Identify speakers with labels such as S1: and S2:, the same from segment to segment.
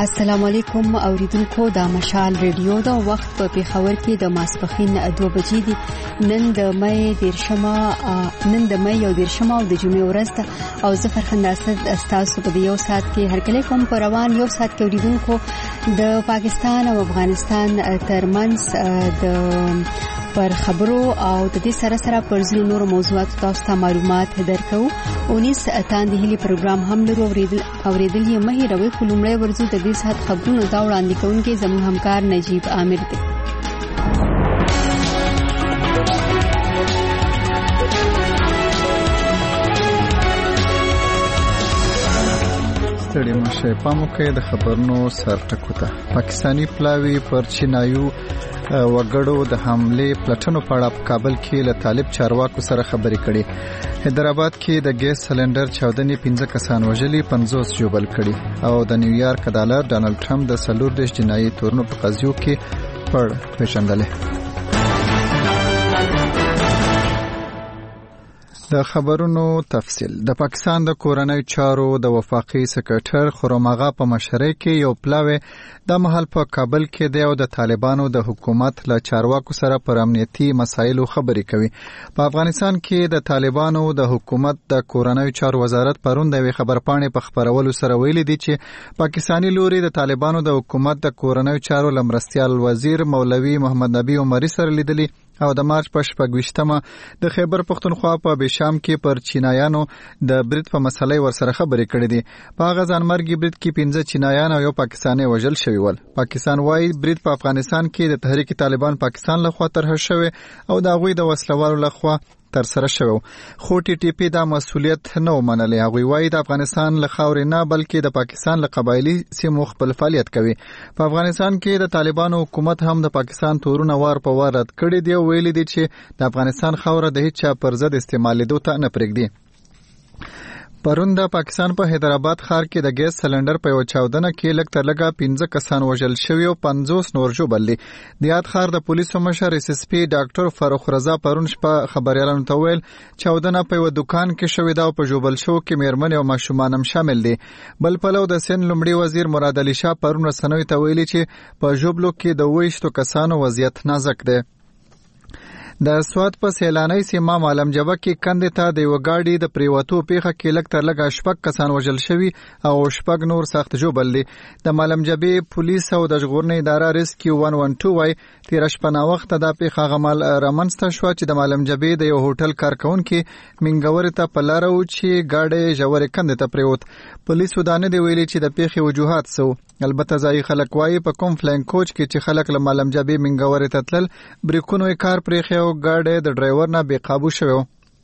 S1: السلام علیکم اوریدونکو د مشال ریډیو د وخت په پیښور کې د ماسپخین 2 بجې دي. نن د مې 11 او د جمعې ورځ او زفر خنداسد استاسو په یو ساعت کې هر کله کوم پر روان یو ساعت کې اوریدونکو د پاکستان او افغانستان ترمنځ د پر خبرو او د دې سره پر ځینو نور موضوعات تاسو ته معلومات درکو. 19 اتاند هلي پروګرام هم لرو اوریدل یې مهي روي کولمړی ورزو د دې سات خبرونو دا وړاندې کوونکې زموږ همکار نجیب عامر دی.
S2: ستړي مشه پامو کې د خبرونو سرټکوته. پاکستانی پلاوی پر چینایو وګړو د حمله پلټنو په اړه په کابل کې له طالب چارواکو سره خبرې کړي. حیدرآباد کې د ګیس سلندر چاودنې 15 کسان وژلي 50 جوبل کړي او د نیویارک عدالت ډانلډ ټرمپ د 14 جنایي تورنو په قضیو کې پړ پیژندلې. د خبرونو تفصیل. د پاکستان د کورنۍ چارو د وفاقي سکرټر خرم آغا په مشرۍ کې یو پلاوی د محل په کابل کې دی او د طالبانو د حکومت له چارواکو سره پر امنیتي مسایلو خبرې کوي. په افغانستان کې د طالبانو د حکومت د کورنۍ چارو وزارت پرون د خبرپاڼې په خبرولو سره ویلي دی چې پاکستانی لوري د طالبانو د حکومت د کورنۍ چارو لمرستیال وزیر مولوي محمد نبی عمري سره لیدلی او د مارچ په 28مه د خیبر پختونخوا په بشام کې پر چینایانو د برید په مسلې ورسره خبرې کړې دي. په هغه ځانمرګي برید کې 15 چینایان او یو پاکستانی وژل شوی ول. پاکستان وايي برید په افغانستان کې د تحریک طالبان پاکستان لخوا طرح شوی او د هغوی د وسلوالو لخوا تر سره شوی. خو ټي ټي پی دا مسولیت نه ومنلې. هغوی وايي د افغانستان له خاورې نه بلکې د پاکستان له قبایلی سیمو خپل فعالیت کوي. په افغانستان کې د طالبانو حکومت هم د پاکستان تورونه وار په وار رد کړي دی او ویلي دی چې د افغانستان خاوره د هیڅ چا پر ضد استعمالېدو ته نه پرېږدي. پرون د پاکستان په حیدرآباد ښار کې د ګیس سلندر په یو چاودنه کې لږ تر لږه 15 کسان وژل شوي او 50 نور ژوبل دي. د یاد ښار د پولیسو مشر اس اس پی ډاکټر فاروق رضا پرون شپه خبريالانو ته ویل چاودنه په یو دکان کې شوې ده او په ژوبل شو کې مېرمن او ماشومان هم شامل دي. بل پلو د سن لومړي وزیر مراد علي شاه پرون رسنوي ته ویلي چې په ژوبلو کې د 20 کسانو وضعیت نازک دی. د سواد په سیلاني سیمه معلم جبه کې کندې ته د یو گاډي د پریوتو پیخه کې لک تر لګه شپږ کسان وژل شوي او شپږ نور سخت جوبل دي. د معلم جبه پولیس او د ژغورنې اداره ریسکیو 112 وايي تیر شپه نا وخت د پیخه غمل رامنځته شو چې د معلم جبه د یو هوټل کارکونکو منګور ته پلارو چې گاډي ژورې کندې ته پریوت. پولیس ودانه دی ویلي چې د پیخه وجوهات سو. البته ځای خلک وايي په کوم فلاین کوچ کې چې خلک له معلم جبه منګور ته تلل بریکونو کار پریخه ګاډي د ډرایور نه بے قابو شوی.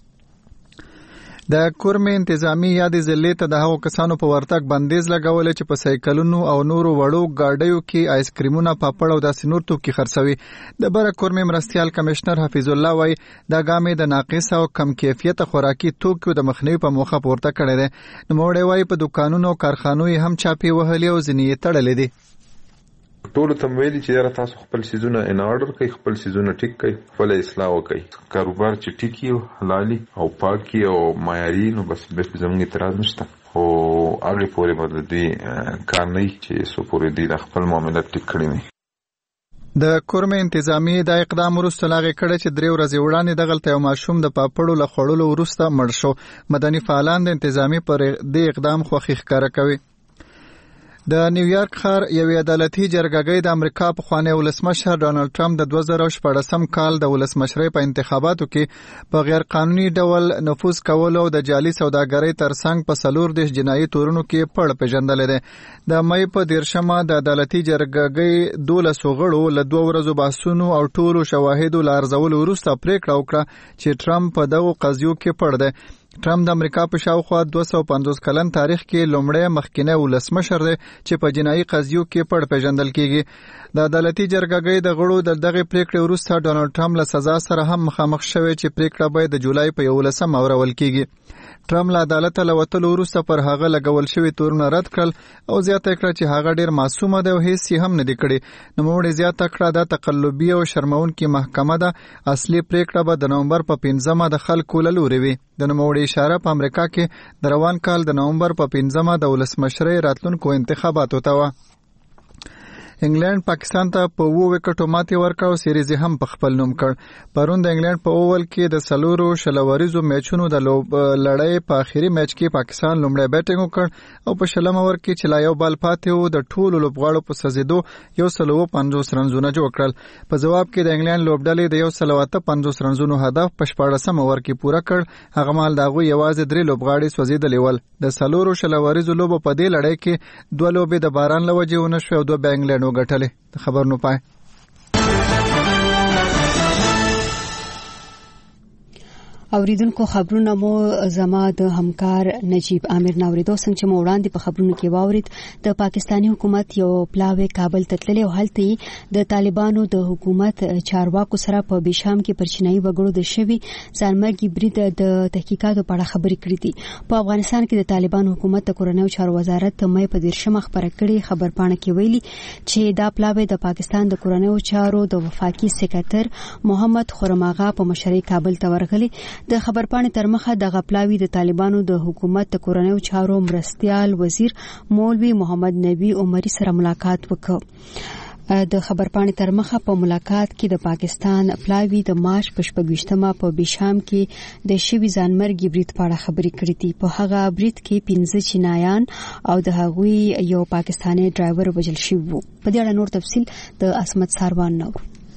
S2: د کورمې انتظامی یاد ضلع ته د هغو کسانو په ورتګ بندیز لګول چې په سایکلونو او نورو وړو ګاډیو کې آیسکریمونه پاپړ او داسې نور توکي خرڅوي. د بره کورمې مرستیال کمشنر حفیظ الله وايي دا ګامې د ناقص او کم کیفیت خوراکي توکو د مخنیوي په موخه پورته کړی دی. نوموړی وايي په دکانونو او کارخانو هم چاپی وهلي او ځینې تړلې دي.
S3: ټول ته ویلي چې یاره تاسو خپل سيزونه ان اورډر کوي، خپل سيزونه ټیک کوي، خپل اصلاح وکړي. کاروبار چې ټیکی او حلالي او پاکي او معیاري نو بس به زموږ اعتراض نشته. او هغه پورې باندې دي کار نه چې سو پورې دي خپل معاملات ټیک کړی نه. د کورمې انتظامی د اقدام وروسته لاغې کړه چې 3 ورځې وړاندې دغلته یو ماشوم د پاپړو له خړولو وروسته مړ شو. مدني فعالان د انتظامی پر دې اقدام خوښي ښکاره کوي. د نیویارک ښار یوې عدالتي جرګې د امریکا پخوانی ولسمشر ډانلډ ټرمپ د 2014 کال د ولسمشرۍ په انتخاباتو کې په غیر قانوني ډول نفوذ کول او د جعلي سوداګرۍ ترڅنګ په 14 جنایي تورونو کې پړ پیژندل دي. د مې په 13مه د عدالتي جرګې 12 غړو له 2 ورځو بحثونو او ټولو شواهدو لارزول وروسته پریکړه وکړه چې ټرمپ په دغه قضیو کې پړ دی. ټرمپ د امریکا په شاوخوا 250 کلن تاریخ کې لومړی مخکینی ولسمشر دی چې په جنایي قضیو کې پړ پیژندل کیږي. د عدالتي جرګې د غړو دغه پریکړې وروسته ډانلډ ټرمپ له سزا سره هم مخامخ شوی چې پریکړه به د جولای په 11 اورول کیږي. ټرمپ له عدالت له وتلو وروسته پر هغه لګول شوی تورونه رد کړل او زیاته کړه چې هغه ډیر معصومه ده او هیڅ هم نه دی کړی. نوموړی زیاته کړه د تقلبي او شرمونکې محکمه ده. اصلي پریکړه به د نومبر په 15مه د خلکو له لوري وي. د نوموړي اشاره په امریکا کې د روان کال د نومبر په 15مه د ولسمشرۍ راتلونکو انتخاباتو ته و.
S2: انګلند پاکستان ته په 2 وکټو ماتې ورکړه او سیریز هم په خپل نوم کړ. پرون د انګلند په اوول کې د سلورو شلوریزو میچونو د لړۍ په اخیری میچ کې پاکستان لومړی بیټینګ وکړ او په شلم اوور کې چې لا یو بال پاتې و د ټولو لوبغاړو په سزیدو 150 رنزونه جوړ کړل. په جواب کې د انګلند لوبډلې د 150 رنزونو هدف په 14 اوور کې پوره کړ. هغه مهال د هغوی یوازې 3 لوبغاړي سوځېدلي ول. د سلورو شلوریزو لوبو په دې لړۍ کې 2 لوبې د باران له وجې ونه شوې او 2 بیا انګلند وګټلې. د خبر نو پای.
S1: اوریدونکو خبرونه مو زما د همکار نجیب عامر ناوریدو څنګه چې مو وړاندې په خبرونو کې واورید. د پاکستانی حکومت یو پلاوی کابل ته تللی او هلته د طالبانو د حکومت چارواکو سره په بشام کې پرچینایي وګړو د شوی ځانمرګي برید د تحقیقاتو په اړه خبرې کړې دي. په افغانستان کې د طالبانو حکومت د کورنیو چارو وزارت مې په 13 خبره کړې خبرپاڼه کې ویلي چې دا پلاوی د پاکستان د کورنیو چارو د وفاقي سکرټر محمد خرم آغا په مشرۍ کابل ته ورغلی. د خبرپاڼې تر مخه د غپلاوی د طالبانو د حکومت د کورنیو چارو مرستيال وزیر مولوی محمد نبی عمری سره ملاقات وکړ. د خبرپاڼې تر مخه په ملاقات کې د پاکستان پلاوی د مارچ په 26مه په بشام کې د شوی ځانمرګي برید په اړه خبرې کړې دي. په هغه برید کې 15 چینایان او د هغوی یو پاکستانی ډرایور وژل شوی وو. په دې اړه نور تفصیل د اسمت ساروان نو.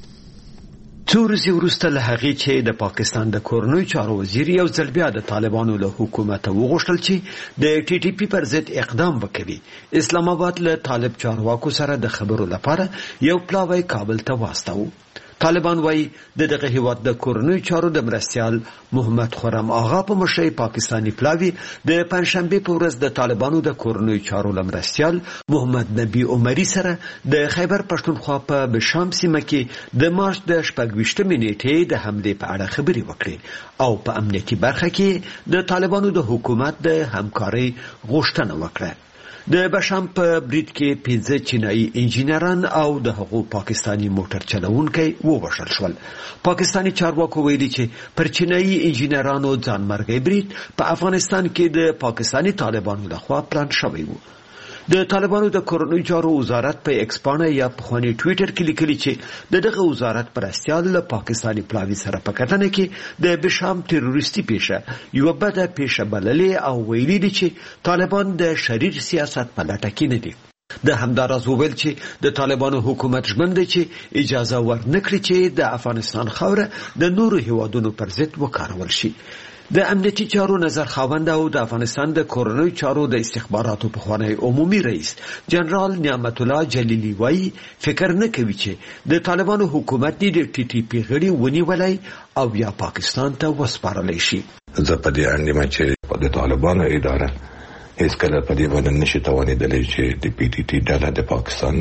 S4: څو ورځې وروسته له هغې چې د پاکستان د کورنیو چارو وزیر یو ځل بیا د طالبانو له حکومت وغوښتل چې د ټي ټي پی پر ضد اقدام وکړي، اسلام آباد له طالب چارواکو سره د خبرو لپاره یو پلاوی کابل ته واستاوه. طالبان وايي دغه هیواد د کورنیو چارو د مرستيال محمد خرم آغا په مشرۍ پاکستانی پلاوی د پنځشنبه په ورځ د طالبانو د کورنیو چارو لمرستيال محمد نبی عمری سره د خیبر پښتونخوا په بشام سیمه کې د مارچ د 28 نیټې د حمله په اړه خبرې وکړې او په امنیتي برخه کې د طالبانو د حکومت د همکارۍ غوښتنه وکړه. د بشام په برید کې 15 چینایي انجینران او د هغو پاکستانی موټر چلوونکي ووژل شول. پاکستانی چارواکو ویلي چې پر چینایي انجینرانو ځانمرګي برید په افغانستان کې د پاکستانی طالبانو لخوا پلان شوی و. د طالبانو د کورنیو چارو وزارت په ایکس پاڼه یا په خواني ټوئیټر کې لیکلي چې دغه وزارت پرستیال له پاکستانی پلاوی سره په کتنه کې د بشام تروریستي پیښه یو بده پیښه بللې او ویلي دي چې طالبان د شریر سیاست په لټه کې نه دي. د همداراز وویل چې د طالبانو حکومت ژمن دی چې اجازه ورنکړي چې د افغانستان خاوره د نورو هیوادونو پر ضد وکارول شي. د امنیتي چارو نظر خاوند او د افغانستان د کورنیو چارو د استخباراتو پخوانی عمومي رئیس جنرال نعمت الله جلیلی وايي فکر نه کوي چې د طالبانو حکومت د ټي ټي پی غړي ونیولای او یا پاکستان ته وسپارلی شي.
S5: زه په دې اندېښمه چې د طالبانو اداره هیڅ کله په دې باندې نشي توانېدلی چې د پی ټي ټي ډله د پاکستان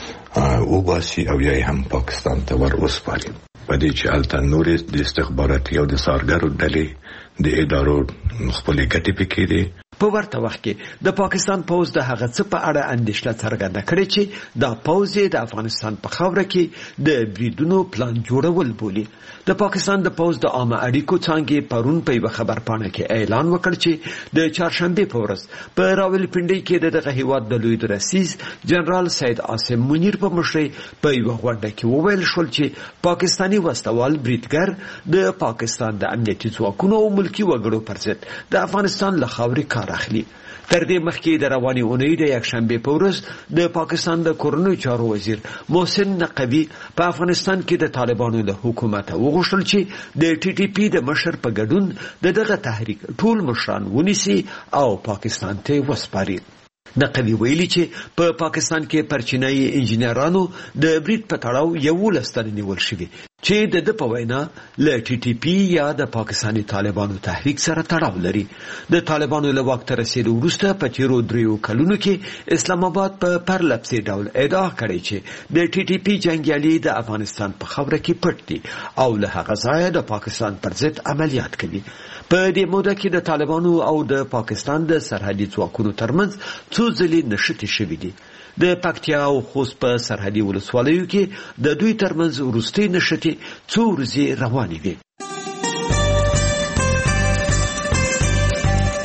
S5: نه وباسي او یا هم پاکستان ته ور وسپاري. په دې چې هلته نورې د استخباراتي او د څارګرو ډلې د ادارو خپلې ګټې پکې دي.
S4: په ورته وخت کې د پاکستان پوز د هغه څه په اړه اندېښنه څرګنده کړې چې دا پوز د افغانستان په خاوره کې د بریدونو پلان جوړول بولي. د پاکستان د پوز د عامه اړیکو څانګې پرون په یو خبرپاڼه کې اعلان وکړ چې د چهارشنبه په ورځ په راولپنډي کې دغه هیواد د لوی رئیس جنرال سید عاصم منیر په مشرۍ په یو غونډه کې وویل شول چې پاکستانی وسوال بریدګر د پاکستان د امنیتي ځواکونو او ملکی وګړو پر ضد د افغانستان له خاورې کار اخلي. تر دې مخکې د رواني اونۍ د یکشنبه په ورځ د پاکستان د کورنیو چارو وزیر محسن نقوی په افغانستان کې د طالبانو له حکومت وغوښتل چې د ټي ټي پی د مشر په ګډون دغه تحریک ټول مشران ونیسي او پاکستان ته وسپاري. نقوی ویلي چې په پاکستان کې پر چینایي انجینرانو د برید په تړاو 11 تنه نیول شوي چې د په وینا له ټي ټي پی یا د پاکستانی طالبانو تحریک سره تړاو لري. د طالبانو له واک ته رسیدو وروسته په تیرو 3 کلونو کې اسلام آباد په پرلپسې ډول ادعا کړې چې د ټي ټي پی جنگیالي د افغانستان په خاوره کې پټ دي او له هغه ځایه د پاکستان پر ضد عملیات کوي. په دې موده کې د طالبانو او د پاکستان د سرحدي ځواکونو ترمنځ څو ځلې نښتې شوې دي. د پکتیا او خوست په سرحدي ولسوالیو کې د دوی ترمنځ وروستۍ نښتې څو ورځې روانې وي.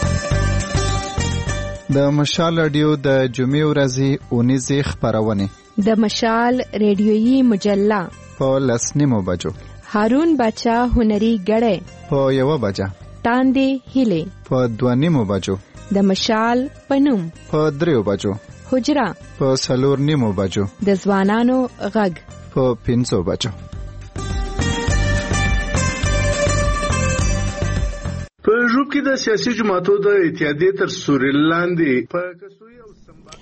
S2: د مشال رادیو د جمعې ورځې اونیزې خبرونه
S6: د مشال ریډیویي مجله
S2: په 10:30 بجو،
S6: هارون باچا هنري غړې
S2: په 1 بجه،
S6: تاندې هیلې
S2: په 2:30 بجو،
S6: د مشال پنوم
S2: په 3 بجو،
S6: حجرا
S2: په 4:30 بجو،
S6: د ځوانانو غږ
S2: په 5 بجو.
S7: په ژوب کې د سیاسي جماعتونو د اتحادیې تر سوري لاندې په کسوي او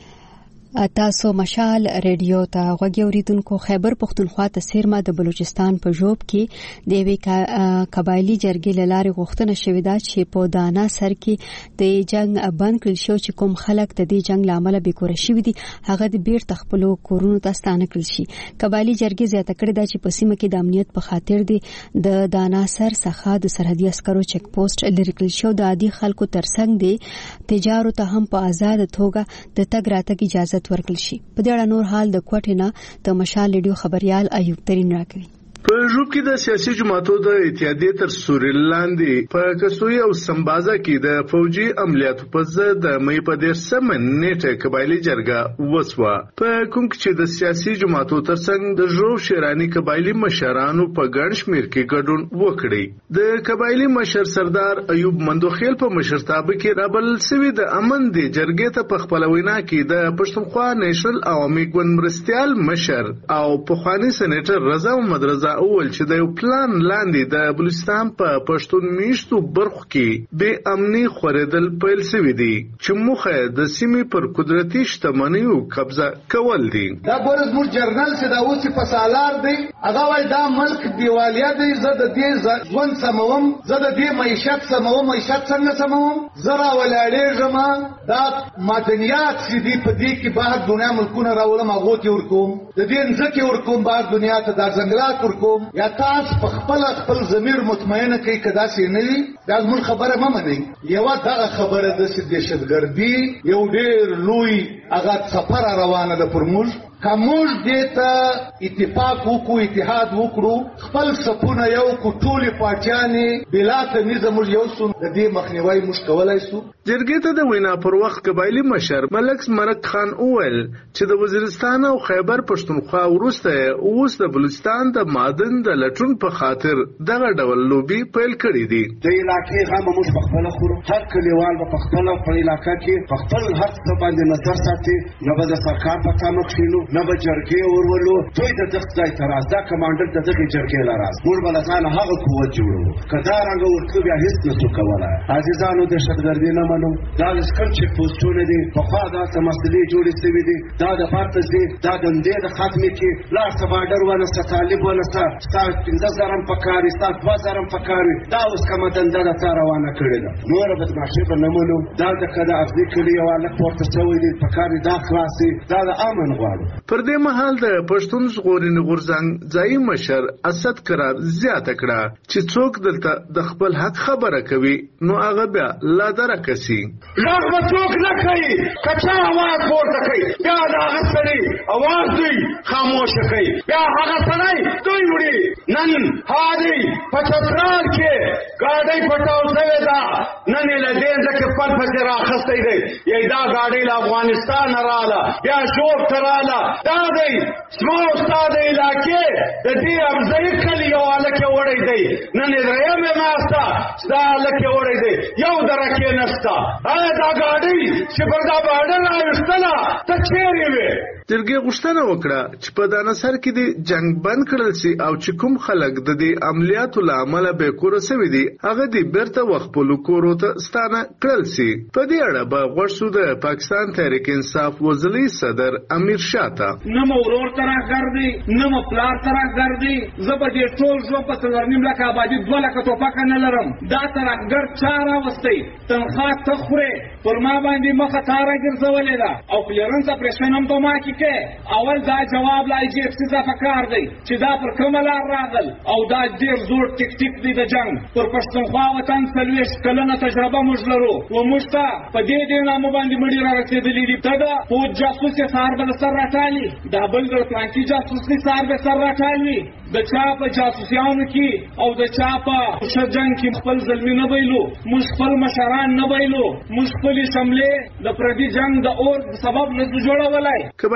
S1: تاسو مشال ریډیو ته غوږی اوریدونکو. خیبر پختونخوا ته سیرما د بلوچستان په ژوب کې د وی قبایلی جرګې لاره غوښتنه شوې ده چې په دانا سر کې د جنگ بند کړل شو چې کوم خلک د دې جنگ لامل به کور شوې دي هغه د بیرته خپل کورونو ته ستانه کړل شي. قبایلی جرګې زیاته کړې ده چې په سیمه کې د امنیت په خاطر د دانا سر څخه د سرحدي عسکرو چک پوسټ لري کړل شو. د عادي خلکو ترڅنګ د تجارت هم په آزاد توګه د تګ راتګ اجازه ورکړل شي. په دې اړه نور حال د کوټې نه د مشال ریډیو خبريال ایوب ترين راکوي.
S7: په ژوب کې د سیاسي جماعتونو د اتحادیې تر سوري لاندې په کسوي او سمبازا کې د فوجي عملیاتو په ضد د مې په 13 نیټه قبایلی جرګه وسوه. په کوم کې چې د سیاسي جماعتونو ترڅنګ د ژوب شیرانی قبایلی مشرانو په ګڼ شمیر کې ګډون وکړي. د قبایلی مشر سردار ایوب مندوخیل په مشرتابه کې رابل سوي د امن د جرګې ته په خپل وینا کې د پښتونخوا نېشنل عوامي ګوند مرستيال مشر او پخوانی سېنیټر رضا محمد رضا اول چې د یو پلان لاندې د بلوچستان په پښتون میشتو برخو کې به امني خورېدل پیل شوی دی چې موخه د سیمې پر قدرتي شتمنیو قبضه کول دي.
S8: دا ګورز مور جرنل چې دا اوس په سالار دی هغه وای دا ملک دیوالیا دی زه د دې ځوان سموم زه د دې معیشت سموم معیشت څنګه سموم زرا ولاړې جما دا مدنیات چې دی په دې کې بهر دنیا ملکونه راولم هغه ته ورکوم د دې ځکه ورکوم بهر دنیا ته د ځنګلات ورکوم یا تاسو په خپل ضمیر مطمئنه کوي کدا سي نه وي دا موږ خبره ما مده یو دا خبره د دهشتګردي یو ډېر لوی هغه سفر روانه ده پر موږ کومج دیتا اتفاق وکړو اتحاد وکړو خپل سپونه یو کوټولي پاچاني بلا تمیز موږ یو سن د دې مخنیوي مشکولای سو.
S7: جرګې ته د وینا پر وخت قبایلی مشر ملک مرک خان اول چې د وزیرستان او خیبر پښتونخوا ورسته اوس د بلوچستان د معدن د لټون په خاطر دغه ډول لوبي پیل کړی دي.
S8: د علاقې هم موږ په خپل خورو هر کلیوال په خپل علاقې کې په خپل هر څه باندې نظر ساتي نو به د سرکار په تامه کښینو نه به جرګې ورولو دوی د دغه ځای ته راز دا کمانډر د دغه جرګې لراز موږ بل ځان هغه قوت جوړو کدا رنګ ورته بیا هیڅ نشو کولای. عزیزانو د شتګردي نه منو دا سکل چې پوسټونه دي په خوا دا سمسلې جوړې شوې دي دا د پارتز دي دا د دې د خاتمه کې لا سباډر ونه طالب ونه ستاسو 15000 پکاري ستاسو 2000 پکاري دا اوس کومه دنده ده روانه کړې ده نور به ماشي په نمونو دا د کده افضل کړي او له پورته شوې دي پکاري دا خلاصي دا د امن غواړي.
S7: پر دې مهال د پښتون ژغورنې غورځنګ ځای مشر اسد قرار زیاته کړه چې څوک دلته د خپل حق خبره کوي نو هغه بیا لا درکسي
S8: لاغه څوک نه کوي کچا आवाज پورته کوي بیا دا غسري आवाज دی خاموش کوي بیا هغه سړی دوی وړي نن هادي پچترال کې ګاډي پټاو شوی دا نن له دې ځکه پر فجر اخستې دی یی دا ګاډي له افغانستان رااله بیا شوق تراله دا دی سمو استاد علاقې د دې افزای کلی یو الکه وړي دی نن درېمه ماستا دا الکه وړي دی یو درکه نستا دا ګاډي چې پر دا باندې راوستله ته چیرې وې.
S7: جرګې غوښتنه وکړه چې په دانسر کې د جنگ بند کړل شي او چې کوم خلک د دې عملیاتو لامل به کور سوي دي هغه دې بیرته وخپل کورو ته ستانه کړل شي. په دې اړه به غوښتو د پاکستان تحریک انصاف وزلی صدر امیر شاته
S9: نه مورور طرح ګرځي نه پلار طرح ګرځي زبدې ټول جو په څلورنیم لک آبادی 2 لک ټوپک نه لرم دا طرحګر چاره وستي تنخواه تخره پر ما باندې مخه تاره ګرځولې ده او کلیرنس اپریشن هم ته ما کې اول دا جواب لای جی اف سی ځکه کار دی چې دا پر کومه لار راغل او دا ډیر زور ټیکټیک دی د جنگ پر پښتونخوا وطن سلويش کلنه تجربه موږ لرو و موږ ته په دې نامه باندې مړي را رسیدلې دي ته دا په جاسوسي سار بل سر راټالي دا بل د پلانکی جاسوسي سار به سر راټالي د چا په جاسوسیانو کې او د چا په شجنګ کې خپل ظلمي نه ویلو موږ خپل مشران نه ویلو موږ خپل شملې د پردي جنگ د اور سبب نه جوړولای.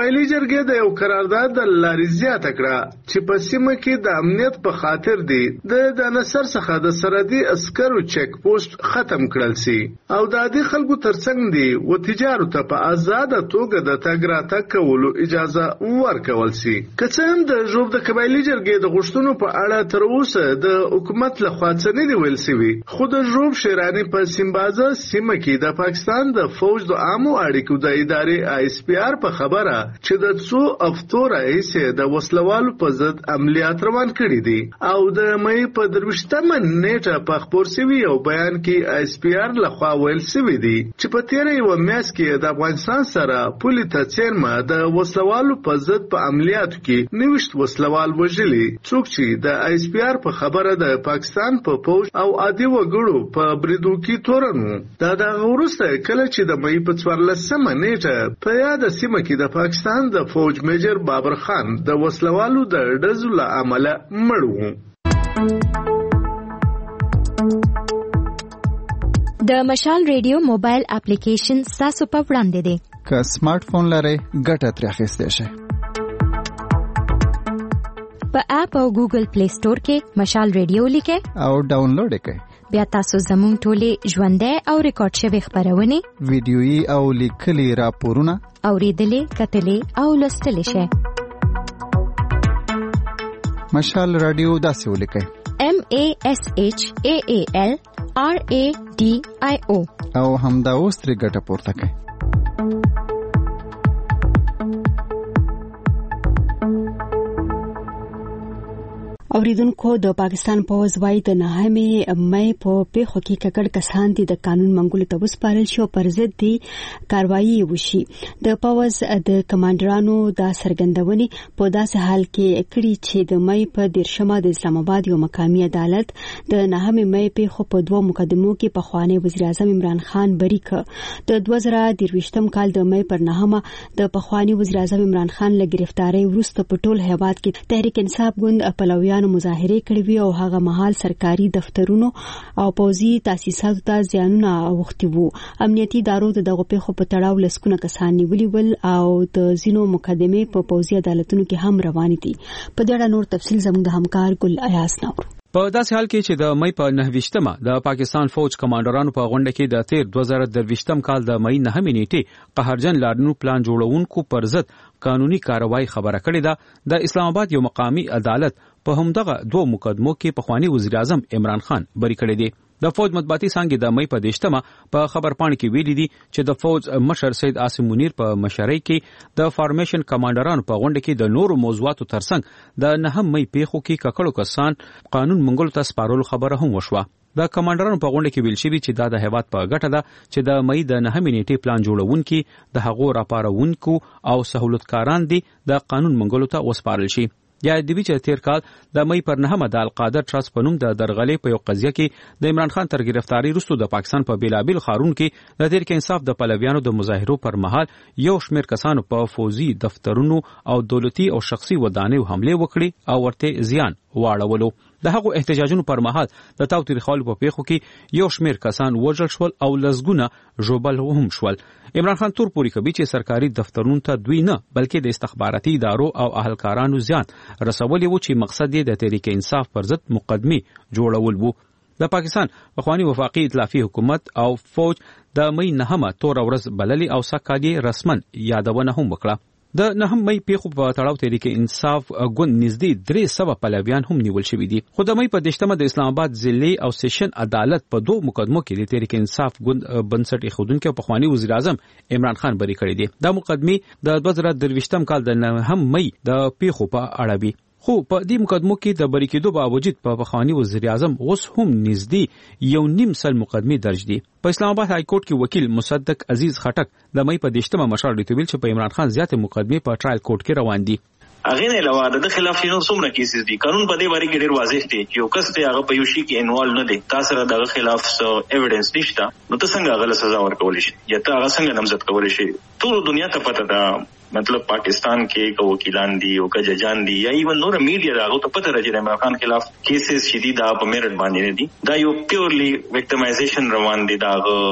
S7: قبایلی جرګې د یو قرارداد د لارې زیاته کړه چې په سیمه کې د امنیت په خاطر دی د نصر څخه د سرحدي عسکرو چیک پوسټ ختم کړل سي او د عادي خلکو ترڅنګ دی و تجارت ته په آزاده توګه د تګ راتګ کولو اجازه ورکول سي. که څه هم د ژوب د قبایلی جرګې د غوښتنو په اړه تر اوسه د حکومت لخوا څه نه دی ویل سوي، خو د ژوب شیراني په سیمبازه سیمه کې د پاکستان د فوج د عامو اړیکو د ادارې ISPR په خبره چې د څو هفتو راهیسې د وسلوالو په ضد عملیات روان کړي دي او د مې په 23مه نیټه په خبر سوي یو بیان کې ISPR لخوا ویل سوي دي چې په تیره یو میاشت کې د افغانستان سره پولي تڅیرمه د وسلوالو په ضد په عملیاتو کې 90 وسلوال وژلي، څوک چې د ISPR په خبره د پاکستان په فوج او عادي وګړو په بریدو کې تورنو. دا د وروسته کله چې د مې په 14مه نیټه په یاد سیمه کې د پاکستان د فوج میجر بابر خان د وسلوالو د ډزو له امله مړ و.
S10: د مشال ریډیو موبایل اپلیکیشن تاسو په وړاندې دی.
S2: که سمارټ فون لرئ ګټه ترې اخیستی شئ.
S10: په اپ او ګوګل پلی سٹور کې مشال ریډیو لیکئ
S2: او ډاونلوډ کړئ.
S10: بیا تاسو زموږ ټولې ژوندۍ او ریکارډ شوی خبرونه،
S2: ویډیويي او لیکلي راپورونه
S10: اوریدلې، کتلې او لوستلې شئ.
S2: مشال رادیو داسې ولیکئ:
S10: MASHAAL RADIO
S2: او همدا اوس ترې ګټه پورته کړئ.
S1: اوریدونکو، د پاکستان پوز وای د 9 مې په پیښو کې ککړ کسان دي د قانون منګولو ته وسپارل شو پر ضد دي کاروایی وشي. د پوز د کمانډرانو د سرګندونې په داسې حال کې کړي چې د مې په 10مه د اسلام آباد یو مقامی عدالت د 9 مې پیښو په 2 مقدمو کې په خوانی وزیر اعظم عمران خان بری ک. د 2023م کال د مې پر 9مه د پخوانی وزیر اعظم عمران خان له گرفتاری وروسته په ټول هیواد کې تحریک انصاف ګوند پلویان مظاهره کړې وي او هغه مهال سرکاري دفترونو او پوځي تاسیساتو ته زیانونه اوښتي وو. امنیتي ادارو د دغه پیښو په تړاو لسکونه کسان نیولي ول او د ځینو مقدمې په پوځي عدالتونو کې هم روانې دي. په دې اړه نور تفصیل زموږ د همکار ګل ایاس نور.
S11: په داسې حال کې چې د مې په 9مه د پاکستان فوج کمانډرانو په غونډه کې د 2023م کال د مې 9 نیټه قهرجن لاډنو پلان جوړونکو پر ضد قانوني کاروایی خبره کړې ده. د اسلام آباد یو مقامی عدالت په همدغه 2 مقدمو کې پخوانی وزیر اعظم عمران خان بری کړی دی. د فوج مطبوعاتي څانګې د مې په 10مه په خبرپاڼه کې ویلي دي چې د فوج مشر سید عاصم منیر په مشرۍ کې د فارمیشن کمانډرانو په غونډه کې د نورو موضوعاتو ترڅنګ د 9 مې پیښو کې ککړو کسان قانون منګولو ته سپارلو خبره هم وشوه. د کمانډرانو په غونډه کې ویل شوی چې دا د هیواد په ګټه ده چې د مې د 9 نیټې پلان جوړونکي د هغو راپارونکو او سہولتکاران دي د قانون منګولو ته وسپارل شي. یا د دې چې تیر کال د مې پر 9 د القادر ټرست په نوم د درغلې په یو قضیه کې د عمران خان تر گرفتاری وروسته د پاکستان په بیلابل خارون کې د تحریک انصاف د پلویانو د مظاهرو پر مهال یو شمېر کسانو په فوزي دفترونو او دولتي او شخصي ودانیو حمله وکړي او ورته زیان واړولو. د هغو احتجاجونو پر مهال د تاوتریخوالو په پیښو کې یو شمېر کسان وژل شول او لسګونه ژوبل هم شول. عمران خان تور پوری کوي چې سرکاري دفترونو ته دوی نه بلکې د استخباراتي ادارو او اهلکارانو زیان رسولي وو چې مقصد یې د تحریک انصاف پر ضد مقدمه جوړول وو. د پاکستان پخوانی وفاقي ائتلافي حکومت او فوج د مې 9 تور ورځ بللي او سکه‌ي رسمن یادونه هم وکړه. د 9 مې پیښو په تړاو تحریک انصاف ګوند نږدې 300 پلویان هم نیول شوي دي. خو د مې په 10مه د اسلام آباد ضلعي او سیشن عدالت په 2 مقدمو کې د تحریک انصاف ګوند بنسټ ایښودونکو پخوانی وزیر اعظم عمران خان بری کړی دی. دا مقدمه د 2023م کال د 9 مې د پیښو په اړه وی. خو په دې مقدمو کې د بری کېدو باوجود په پخوانی وزیر اعظم اوس هم نږدې 1.5 مقدمه درج دي. په اسلام آباد های کورټ کې وکیل مصدق عزیز خټک د مې په 10مه مشال ریټویل چې په عمران خان زیاتې مقدمه په ټرایل کورټ کې روان دي.
S12: اغه نه علاوه د خلاف شنو څومره کیسز دي قانون په دې باره کې ډیر واضح دي چې یو کس ته هغه په یو شي کې انوالو نه دي تاسو سره د خلاف ایویډنس نشته نو ته څنګه هغه سزا ورکول شي یا ته هغه څنګه نامزد کول شي. ټول دنیا ته پته ده مطلب پاکستان کې کو وکیلان دي او کا ججان دي یا ایون نور میډیا راغو ته پته راځي د عمران خان خلاف کیسز شدید په میرټ باندې دي. دا یو پیورلی وکټمایزیشن روان دي دا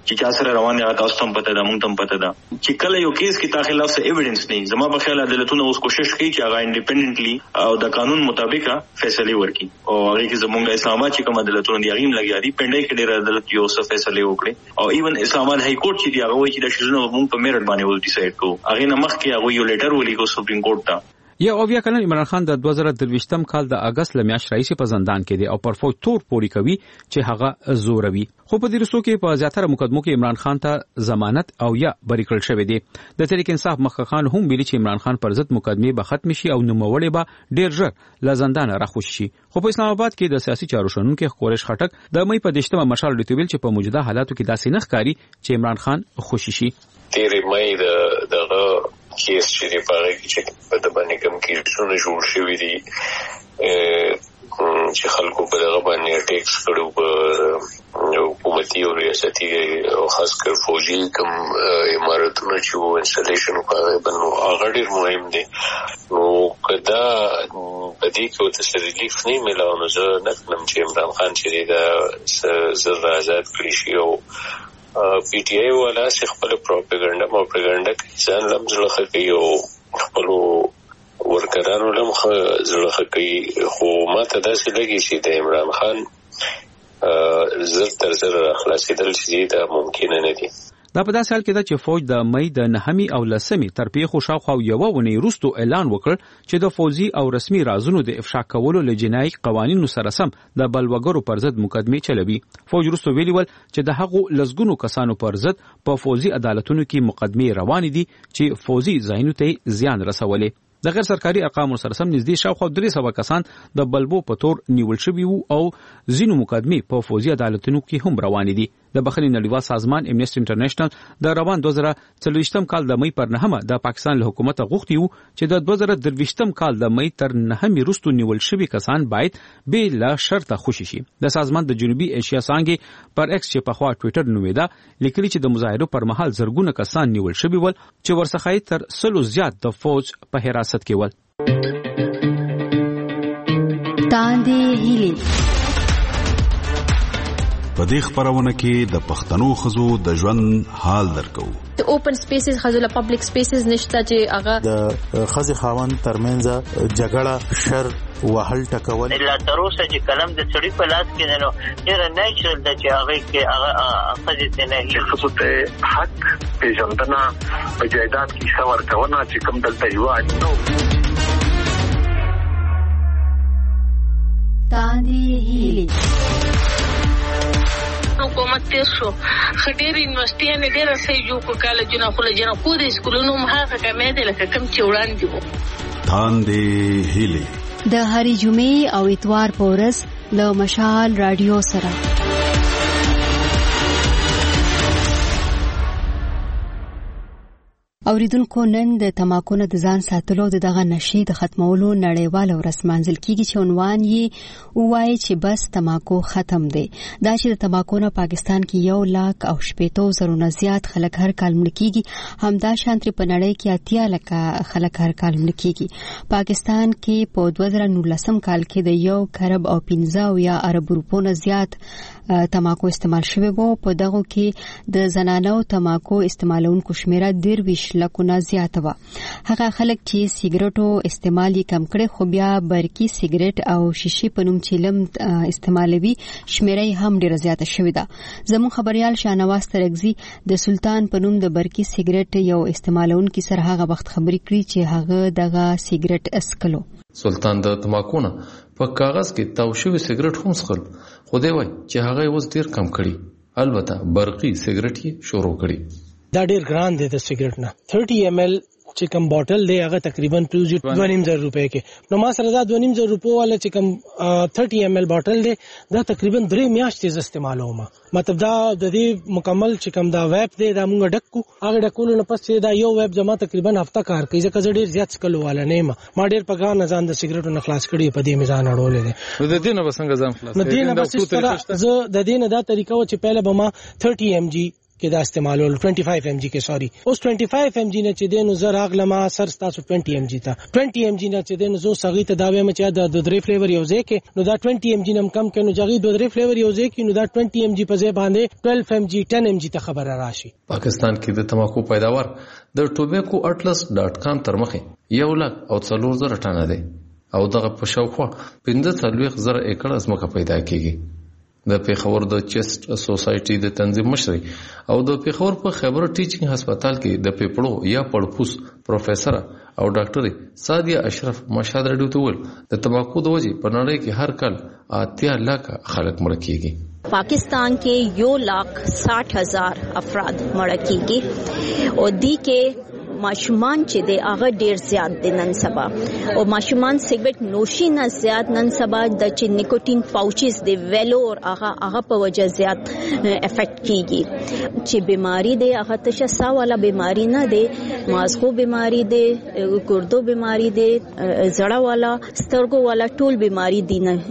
S12: چې چا سره روان دي تاسو هم پته ده مونږ هم پته ده چې کله یو کیس کې تا خلاف څه ایویډنس نه زما په خیال عدالتونه اوس کوشش کوي چې هغه انډیپندنټلی او د قانون مطابق فیصله وکړي او هغه کې زمونږ اسلام آباد چې کوم عدالتونه دی هغه لګیا دي پنده کې ډېر عدالت یو څه فیصله وکړي او ایون اسلام آباد های کورټ چې دی هغه وایي چې د شیزونو مونږ په میرټ باندې ول ډیسایډ کوو هغه نه مخکې هغه یو لیټر ولیکو سپریم کورټ ته
S11: یا اویا کلن عمران خان د 2023م کال د اگست لمیاشت رئیس په زندان کې دی او پر فوج تور پوری کوي چې هغه زوروي خو په دې رسو کې په زیاتره مقدمو کې عمران خان ته ضمانت او یا بری کړل شوی دی د تحریک انصاف مخخان هم ویلي چې عمران خان پر ضد مقدمه به ختم شي او نوموړي به ډیر ژر له زندان راخوشي شي خو په اسلام آباد کې د سیاسي چارو شنونکو خورش خټک د مې په 10مه مشال ډیټویل چې په موجوده حالاتو کې داسې نه ښکاری چې عمران خان خوشي شي
S13: تیرې مې دغه کیس چې دی پاره چې په د باندې کوم کیسونه جوړ شوی دي چې خلکو په دغه باندې ټیکس کړو په حکومتي او ریاستي او خاص کر فوجي کوم اماراتونو چې وو انسټالیشن کوي باندې هغه ډیر مهم دي نو کدا په دې کې وته سریلیف نه ملاو نو زه نه کوم چې عمران خان چې دا زر آزاد کړی شي او پی ټی آی والا خپل پروپاګاندا کوي ځان لمزړه کوي او خپل ورکرانو لمخه زړه کوي خو ماته داسې لګي چې د عمران خان زر تر زر خلاصېدل چې دا ممکن نه دي
S11: دا په داسې حال کې ده چې فوج د مې د 9 او 10 تر پیښو شاوخوا یو ونې وروسته اعلان وکړ چې د فوجي او رسمي رازونو د افشا کولو له جنایي قوانینو سره سم د بلوګرو پر ضد مقدمه چلوي فوج وروسته ویلي ول چې د هغو لزګونو کسانو پر ضد په فوجي عدالتونو کې مقدمه روان دي چې فوجي ځایونو ته زیان رسولي د غیر سرکاري ارقام سره سم نږدې شاوخوا 300 کسان د بلبو په تور نیول شوي وو او ځینو مقدمې په فوجي عدالتونو کې هم روان دي د بخښنې نړیوال سازمان امنیسټي انټرنیشنل د روان 2023م کال د مې پر 9 د پاکستان له حکومت غوښتي وو چې د 2023م کال د مې تر 9 وروسته نیول شوي کسان باید به لا شرطه خوشي شي د سازمان د جنوبي ایشیا څنګه پر ایکس چې په خوا ټوئیټر نومیدا لیکلي چې د مظاهرو پر مهال زرګونه کسان نیول شوي ول چې ورڅخه تر 100 زیات د فوج په حراست کې ول
S1: تاندې هیلي
S14: په دې خبرونه کې د پښتنو خزو د ژوند حال درکو
S15: د اوپن سپیسز خزو له پبلک سپیسز نشته چې هغه
S16: د خزي خاوند ترمنځ جګړه شر وهل ټکول
S17: الا تر اوسه چې کلم د چړي په لاس کې نه ډیر نیچرل د چې هغه کې هغه خزي ته نه
S18: خصوص ته حق پیژندنه په جایداد کې څور کونه چې کوم دلته یو نو
S1: تاندې هیلي
S19: حکومت تیر شو خډیر یونیورسيټي ډیر صحیح جوړ کړل کالجونه خو له جنا خو د سکولونو مخه کمې دي لکه کم چې وړاندې وو
S14: تاندې هیلي
S1: د هرې جمعې او اتوار په ورځ له مشال رادیو سره اوریدونکو نن د تماکو نه د ځان ساتلو دغه نشي د ختمولو نړیواله ورځ مانځل کیږي چې عنوان یې وایي چې بس تماکو ختم دی دا چې د تماکو نه پاکستان کې 1,80,000 نه زیات خلک هر کال مړ کیږي همدا شانتي په نړۍ کې 80 لکه خلک هر کال مړ کیږي پاکستان کې په 2019 کال کې د 1 کروڑ او 15 یا ارب روپو نه زیات تماکو استعمال شوی وو په دغه کې د زنانو تماکو استعمالونکو شمیره 23 لکه نه زیاته و هغه خلک چې سیګریټو استعمال یې کم کړي خو بیا برقي سیګریټ او شیشې په نوم چیلم استعمالوي شمیره هم ډیره زیاته شوې ده زموږ خبريال شاهنواز ترغزي د سلطان په نوم د برقي سیګریټ یو استعمالونکو سره هغه وخت خبرې کړې چې هغه دغه سیګریټ اسکلو
S20: سلطان د تماکو نه په کاغذ کې تاوشوي سیګریټ هم سخل خو دی وای چې هغه اوس ډیر کم کړي البته برقي سیګریټ یې شروع کړي
S21: دا ډیر ګران دی د سیګریټ نه 30 ml چې کوم بوتل دی هغه تقریبا 2.5 روپے کې نو ما سره دا 2.5 روپو والا چې کوم 30 ml بوتل دی دا تقریبا 3 میاشتې استعمالوم مطلب دا د دې مکمل چې کوم دا ویب دی دا موږ ډکو هغه ډکول نه پس دا یو ویب جما تقریبا هفته کار کوي ځکه ډیر زیات سکلو والا نه ما ډیر پګان ځان د سیګریټو نه خلاص کړي په دې میزان اړولې دي
S20: د دې نه بسنګ ځان خلاص
S21: د دې نه بس زه د دې نه دا طریقه و چې پهله به ما 30 mg کې دا استعمالول 25 mg کې سوري اوس 25 mg نه چې دینو زر اغلما سر تاسو 20 mg ته 20 mg نه چې دینو زو سغی ته دا وایم چې د درې فلیور یو ځای کې نو دا 20 mg نم کم کینو جګی د درې فلیور یو ځای کې نو دا 20 mg په ځای باندې 12 mg 10 mg ته خبره راشي.
S20: پاکستان کې د تماکو پیداوار د tobaccoatlas.com تر مخه 1,40,000 ټنه دی او دغه په شاوخوا 15,000 ایکړ ځمکه پیدا کیږي. د پیښور د چیسټ سوسایټي د تنظیم مشري او د پیښور په خیبر ټیچینګ هسپتال کې د پیپړو یا پړپوس پروفیسور او ډاکټر سادیه اشرف مشهد رډیو ته ول د تماکو د وجې په نړۍ کې هر کال 80 لک خلک مړ کیږي.
S3: पाकिस्तान के 1,60,000 अफराद मर कीगी और दी के माशुमान चे दे आगा ढेर ज्यादा दे नन सबा और माशुमान सिगरेट नोशी न ज्यादा नन सबा द चे निकोटीन पाउचेस दे वेलो और आगा पर वजह ज्यादा इफेक्ट कीगी चे बीमारी दे आगा तशा वाला बीमारी ना दे मास्को बीमारी दे गुर्दो बीमारी दे जड़ा वाला स्तरगो वाला टूल बीमारी दी न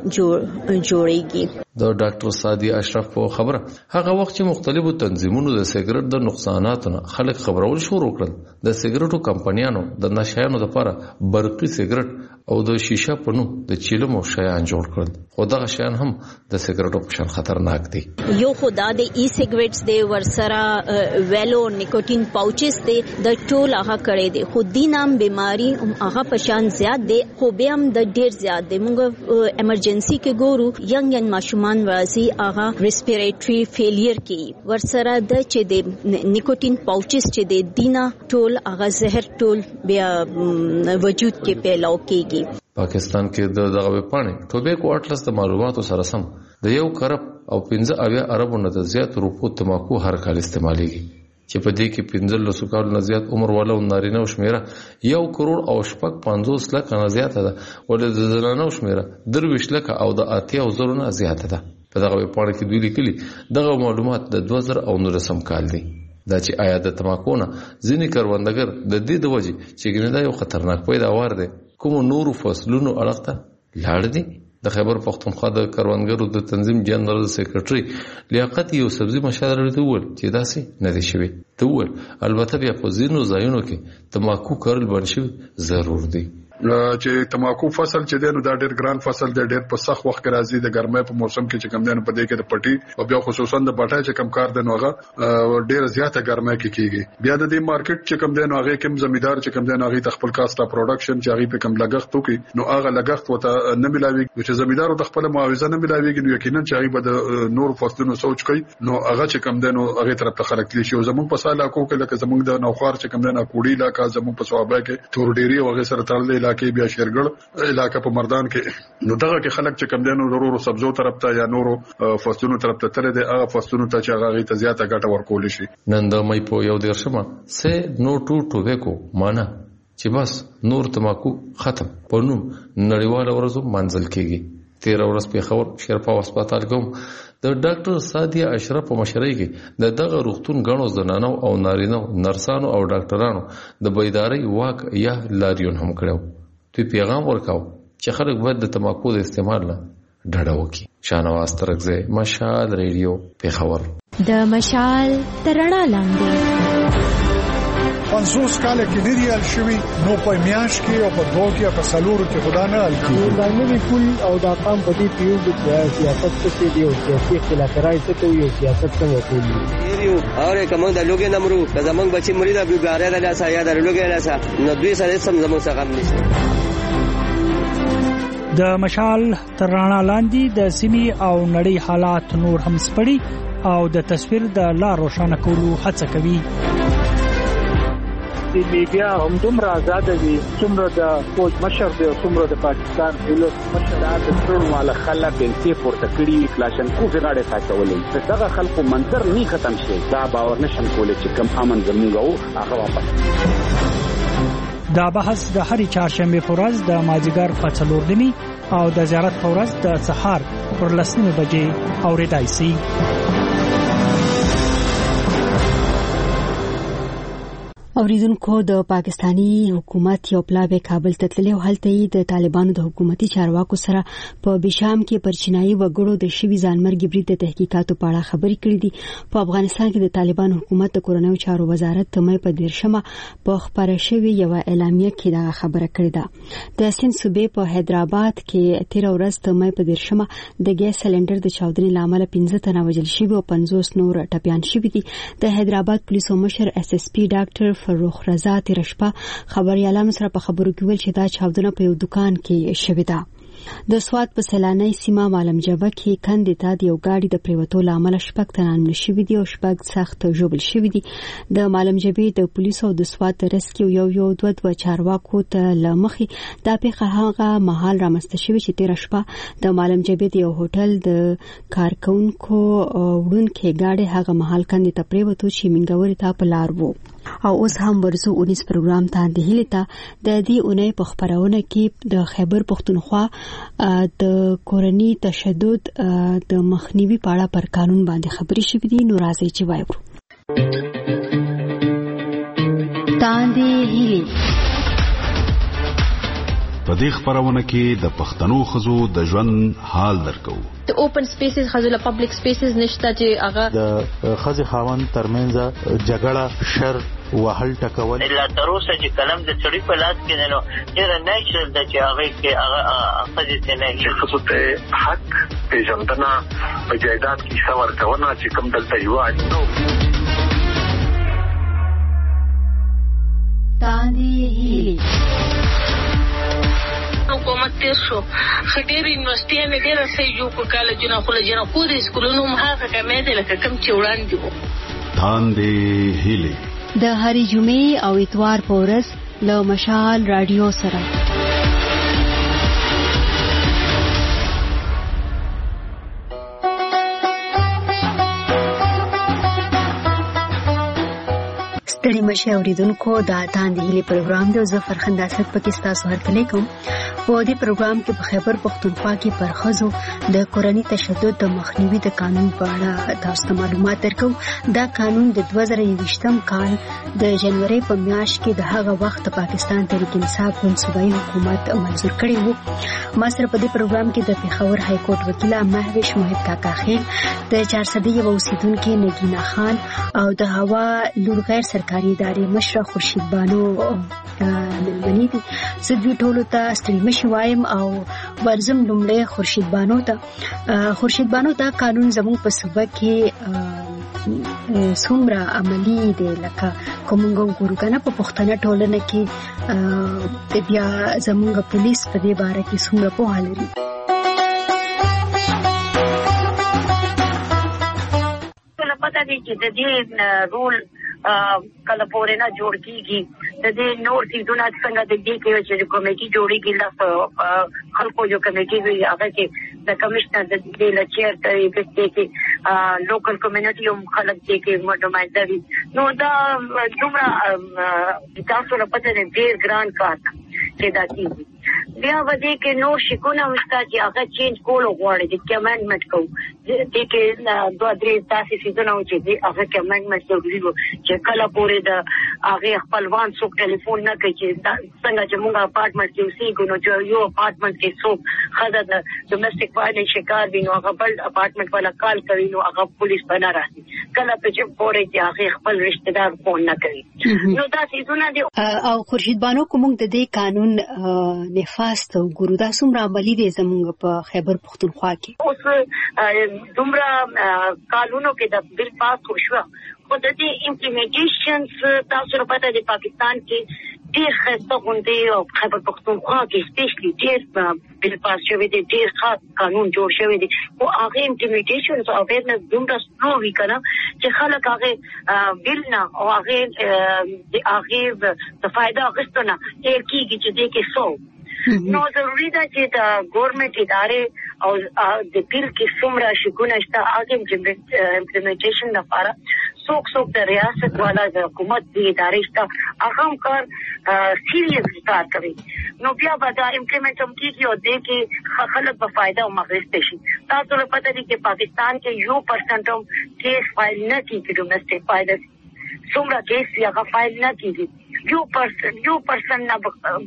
S3: जोड़ेगी.
S20: د ډاکټر سادی اشرف په خبره هغه وخت چې مختلفو تنظیمونو د سیګریټ د نقصاناتو خلک خبرول شروع کړل د سیګریټو کمپنیانو د نشایانو لپاره برقي سیګریټ او د شیشه په نوم د چیلمو شیان جوړ کړل خو دغه شیان هم د سیګریټو په شان خطرناک دي.
S3: یو خدا د ای سیګریټس دی ورسره ویلو نیکوټین پاوچز دی د ټول هغه کړي دي خو د نام بیماری هغه په شان زیات دی خو به هم د ډیر زیات دی. موږ ایمرجنسي کې ګورو ینګ ماشومان واسي آغا ریسپیریټری فیلیر کی ورسره د چې د نیکوټین پاوچز چې د دینا ټول آغا زهر ټول بیا وجود کې پیلاو کیږي.
S20: پاکستان کې دغه وپانې ټوبیکو اټلس د معلوماتو سره سم د 1 کروڑ او 15 اربو نه زیات روپو تماکو هر کال استعمالېږي چې په دې کې 15 کال نه زیات عمر والا نارینه او شمیره 1 کروڑ او 50 لک نه زیات ده ولې د زنانه او شمیره 23 لک او د 80,000 نه زیات ده. په دغه پاڼه کې دوی لیکلي دغه معلومات د 2019 کال دي. دا چې آیا د تماکو نه ځینې کروندګر د دې د وجې چې ګنده یو خطرناک پیداوار دی کوم نورو فصلونو اړخته لاړ دي. د خیبر پختونخوا د کروندګرو د تنظیم جنرال سیکریټري لیاقت یوسفزي مشهد ته وویل چې داسې نه دي شوي. ته وویل البته بیا په ځینو ځایونو کې تماکو کرل بند شوي ضرور دي.
S22: چې تماکو فصل چې دی نو دا ډېر ګران فصل دی ډېر په سخت وخت کې راځي د ګرمۍ په موسم کې چې کم دی نو په دې کې د پټي او بیا خصوصا د بټای چې کم کار دی نو هغه ډېر زیاته ګرمۍ کې کیږي. بیا د دې مارکیټ چې کم دی نو هغه کوم زمیدار چې کم دی نو هغه خپل کاسټا پروډکشن چې هغه په کم لګښت وکي نو هغه لګښت وته نه ملاوي چې زمیدار د خپل معاوضه نه ملاويږي نو یقینا چې هغه به د نور فصلونو سوچ کوي نو هغه چې کم دی نو هغه طرف ته خلک لشي. زمون په سالا کو کې لکه زمون د نوخار چې کم دی نه کوړی علاقہ زمون په صوابه کې تورډيري او هغه سره تړلې علاقې بیا شیرګل علاقہ په مردان کې نو دغه کې خلک چې کم دینو ضرورو سبزو طرف ته یا نورو فصلونو طرف ته تر دې هغه فصلونو ته چې هغه ته زیاته ګټه ورکول شي.
S20: نن د مې په یو درشمه سه نو ټوبیکو معنا چې بس نور تماکو ختم په نوم نړیواله ورځو منځل کیږي. 13 ورځ په خبر شیرپا هسپتال کوم د ډاکټر سادیه اشرف په مشرۍ کې د دغه روغتون غنو زنانو او نارینو نرسانو او ډاکټرانو د بیداری واک یا لاریون هم کړو. دوی پیغام ورکاو چې خلک باید د تماکو د استعمال نه ډډه وکړي. شاهنواز ترکزی مشال ریډیو پیښور.
S10: د مشال ترڼا لاندې
S23: 50 کال کې ډیریال شوی نو په میاش کې او په دوه کې په سالورو کې خدا نه حل کیږي.
S24: دا نوې کول او دا قام په دې پیو د سیاست څخه دی او سیاسي خلافکارای څه کوي او سیاست څنګه کوي
S25: یو اور کوم د لوګي نمرو د زمنګ بچی مریدا بیګاره د لاسه یا د لوګي لاسه نو دوی سره سم زمو څخه غم نشته.
S26: د مشال ترڼا لاندې د سیمې او نړۍ حالات نور هم سپړي او د تصویر د لار روښانه کولو هڅه کوي.
S27: د میډیا هم دومره آزاد دي څومره د فوج مشر دی څومره د پاکستان دولت مشر د ټول مال خلک بنتي پورته کړی کلاشن کو غاړه ساتولې دغه خلکو منظر نه ختم شي دا باور نشم کولای چې کم امن زموږ او هغه واپس.
S26: دا بحث د هرې چهارشنبه په ورځ د مازیګر په 4 او د زیارت په ورځ د سهار پر 10 بجې اورېدای شي.
S1: اوریدونکو د پاکستانی حکومت یو پلاوی کابل ته تللی او هلته د طالبانو د حکومتي چارواکو سره په بشام کې پر چینایي وګړو د شوي ځانمرګي برید د تحقیقاتو په اړه خبرې کړې دي. په افغانستان کې د طالبانو حکومت د کورنیو چارو وزارت ته مې په 13 په خبره شوی یو اعلامیه کې دا خبره کړې ده. د سند صوبې په حیدرآباد کې 13 ورځ ته مې په 13 د ګیس سلندر د چاودنې لامل 15 تنه وژل شوي او 50 نور ټپيان شوي دي. د حیدرآباد پولیسو مشر SSP ډاکټر فروخ رضا تیر شپه خبريالانو سره په خبرو کې ویل چې دا چاودنه په یو دکان کې شوې ده. د سواد په سیلاني سیمه معلمجبه کې کندې ته د یو ګاډي د پریوتو لامل شپږ تنان نشوي دي او شپږ سخت ژوبل شوي دي. د معلمجبې د پولیسو او د سواد د ریسکیو یو دوه چارواکو ته لمخې دا پیښه هغه مهال رامسته شوی چې تیر شپه د معلمجبې د یو هوټل د کارکونکو وړونکو ګاډي هغه مهال کندې ته پریوتو چې منګوري ته په لار وو. او اوس هم ورزو 19 پروګرام ته د هیله ته د دې اونۍ په خبرونه کې د خیبر پختونخوا د کورنی تشدد د مخنیوي په اړه پر قانون باندې خبرې شوې دي. نو راځي چې وایو تاندې هیله
S14: په دې خبرونه کې د پښتنو خزو د ژوند حال درکو.
S15: د اوپن سپیسز خزو پبلک سپیسز نشته چې هغه
S16: د خزي خاوند ترمنځ جګړه شر وهل ټکول
S17: الا تر اوسه چې کلم د چړي په لاس کې نو ډېر نېچرل د چې هغه کې هغه خزي ته نه
S18: خصوصي حق پیژندنه په جایداد کې څور کونه چې کوم دلته یو اړینو
S1: تاندې هیله
S19: حکومت تیر شو خډيري یونیورسيټي ډېر صحیح جوړ کالجونه خو لجنه خو د سکولونو مخه کمې دي لکه کم چې وړاندې وو.
S14: تاندې هیله
S1: د هرې جمعې او اتوار په ورځ له مشال رادیو سره ستړي مشه اوریدونکو دا تاندې هیله پروګرام د ظفر خنداست پاکستان سره هرکلی کوم. په دې پروګرام کې په خیبر پختونخوا کې پر خزو د کورنی تشدد د مخنیوي د قانون په اړه تاسو ته معلومات درکو. دا قانون د 2023م کال د جنوري په میاشت کې د هغه وخت پاکستان تحریک انصاف صوبایي حکومت منظور کړی وو. ما سره په دې پروګرام کې د پیښور های کورټ وکیل مهوش محب کاکا خیل، د 401 اوسیدونکو نگینا خان او د هوا لور غیر سرکاري ادارې مشر خورشید بانو ملمنی دي. زه دوی ټولو ته ستړي وایم او ورزم لومړی خورشید بانو ته قانون زموږ په صوبه کې څومره عملی دی لکه کومنګو ګورګنه په پښتنه ټولنه کې بیا زموږ پولیس په دې باره کې څومره پوهه لري.
S2: پته دی چې د دې رول کله پورې نه جوړ کیږي. د دې نور سیزونه څنګه د دې کې چې کمیټي جوړیږي له خلکو جو کمیټي وي هغه کې د کمشنر د دې لچیر ته کې لوکل کمیونټي هم خلک دې کې نمائنده وي. نو دا دومره تاسو له پته نه ډیر ګران کار چې دا کیږي. بیا ودی کې نور شکونه مستا چې هغه چینج کول غواړي چې امندمنت کوو دې کې دوه درې تاسو سيزونه چې هغه امندمنت ضروري وو چې کله پورې د هغه خپلوان څوک ټلیفون نه کوي چې څنګه چې موږ اپارټمنټ کې اوسېږو نو یو اپارټمنټ کې څوک خدای د ډومېسټک وایلنس شکار وي نو هغه بل اپارټمنټ والا کال کوي نو هغه پولیس بنا راځي کله چې پورې چې هغه خپل رشتہ دار فون نه کوي. نو دا سيزونه دي.
S1: او خورشید بانو کوم د دې قانون نفاست او ګورو دا څومره عملی دي زموږ په خیبر پختونخوا کې.
S2: اوس دومره قانونو کې د بل پاس وشو خو د دې امپلیمنټیشن تاسو په د پاکستان کې ډېر خسته غونډې او خیبر پختونخوا کې سپیشلی ډېر بل پاس شوی دی ډېر خاص قانون جوړ شوی دی او هغه امپلیمنټیشن او اویرنس دومره سلو وی کنه چې خلک هغه بل نه او هغه د فائدہ غوښتنه کیږي چې دې کې سو نو ضروري ده چې د ګورنمنت ادارې او د بیل کې څومره شګونه شته هغه امپلیمنټیشن لپاره څوک د ریاست والا د حکومت د ادارې شته هغه کار سیریس کار کوي نو بیا به دا امپلیمنټ هم کیږي او د کې خلک په فائدہ او مغرض شي. تاسو له پته دي چې پاکستان کې 1% هم کیس فایل نه کیږي ډومېسټک وایلنس څومره کیس هغه فایل نه کیږي یو پرسن نه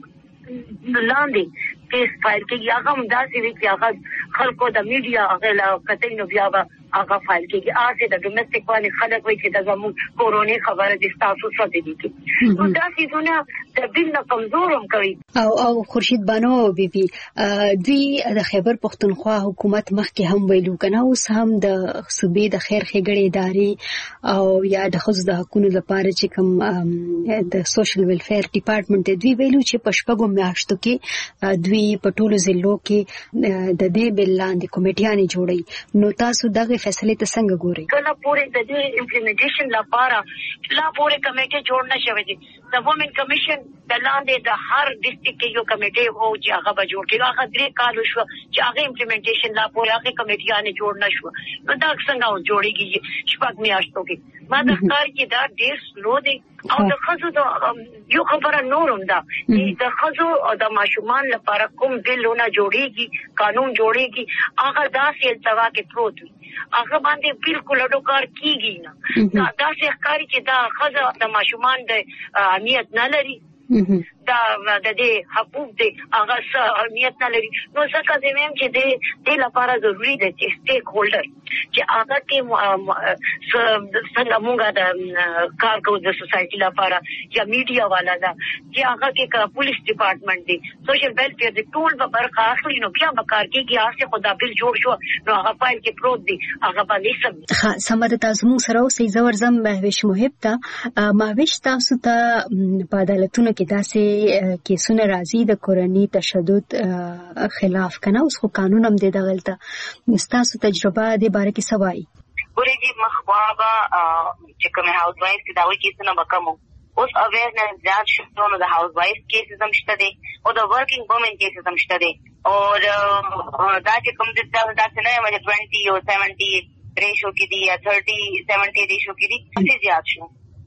S2: لاندې کیس فایل کیږي هغه هم داسې وي چې هغه خلکو د میډیا هغه لا کتل نو بیا هغه فایل کیږي اته د ډومېسټک باندې خلک وایي چې د زموږ کورونی خبره د تاسو سره دي کی نو داسې زونه د بل نه کمزورم کوي
S1: او خورشید بانو بیبي دوی د خیبر پختونخوا حکومت مخکې هم ویلو کنه اوس هم د صوبې د خیر ښېګړې ادارې او یا د خصوص د حقوقو لپاره چې کوم د سوشل ویلفیر ډپارټمنټ دوی ویلو چې په شپږو میاشتو کې دوی په ټولو ضلعو کې د دې بل لاندې کمیټیانې جوړي نو تاسو دغه فیصله ته څنګه ګورئ
S2: کله پورې د دې امپلیمنټیشن لپاره لا پورې کمیټه جوړ نه شوې دي د وومن کمیشن د لاندې د هر ډیسټریکټ کې یو کمیټه وو چې هغه به جوړ کړي هغه 3 کال شو چې هغه امپلیمنټیشن لا پورې هغه کمیټیانې جوړ نه شو نو دا څنګه جوړیږي شپږ میاشتو کې ما د ښکار کې دا ډیر سلو دی او د خزو یو خبره نورم ده د خزو او د ماشومان لپاره کوم بلونه جوړیږي قانون جوړیږي هغه داسې التوا کې پروت وي هغه باندې بالکل اډوکار کیږي نه دا ښکاری چې دا خزو د ماشومان د اهمیت نه لري دا د دې حقوق دي هغه اهمیت نه لري نو څنګه زموږ چې د لپاره ضروری دي چې سټیک هولډر چې هغه کې څنګه موږ د کار کوو د سوسايټي لپاره یا میډیا والا دا چې هغه کې پولیس ډپارټمنټ دي سوشل ویلفیر دي ټول به برخه اخلي نو بیا به کار کوي هغه خدا بل جوړ شو نو هغه فایل کې پروت دي هغه باندې سم
S1: ها سمره تاسو موږ سره اوسې زورزم مهوش محب ته مهوش تاسو ته په عدالتونو کې داسې کیسونه راځي د کورنۍ تشدد خلاف کنه اوس خو قانون هم دی دغلته تاسو تجربه دې باره کې سوای
S4: ګورې دې مخوابه چې کوم هاوس وایف دا وایي کیسونه وکمو اوس اویرنس زیات شو نو د هاوس وایف کیسز هم شته دي او د ورکینګ وومن کیسز هم شته دي او دا چې کوم د تاسو نه مې 20 او 70 ریشو کې دي یا 30-70 ریشو کې دي څه زیات شو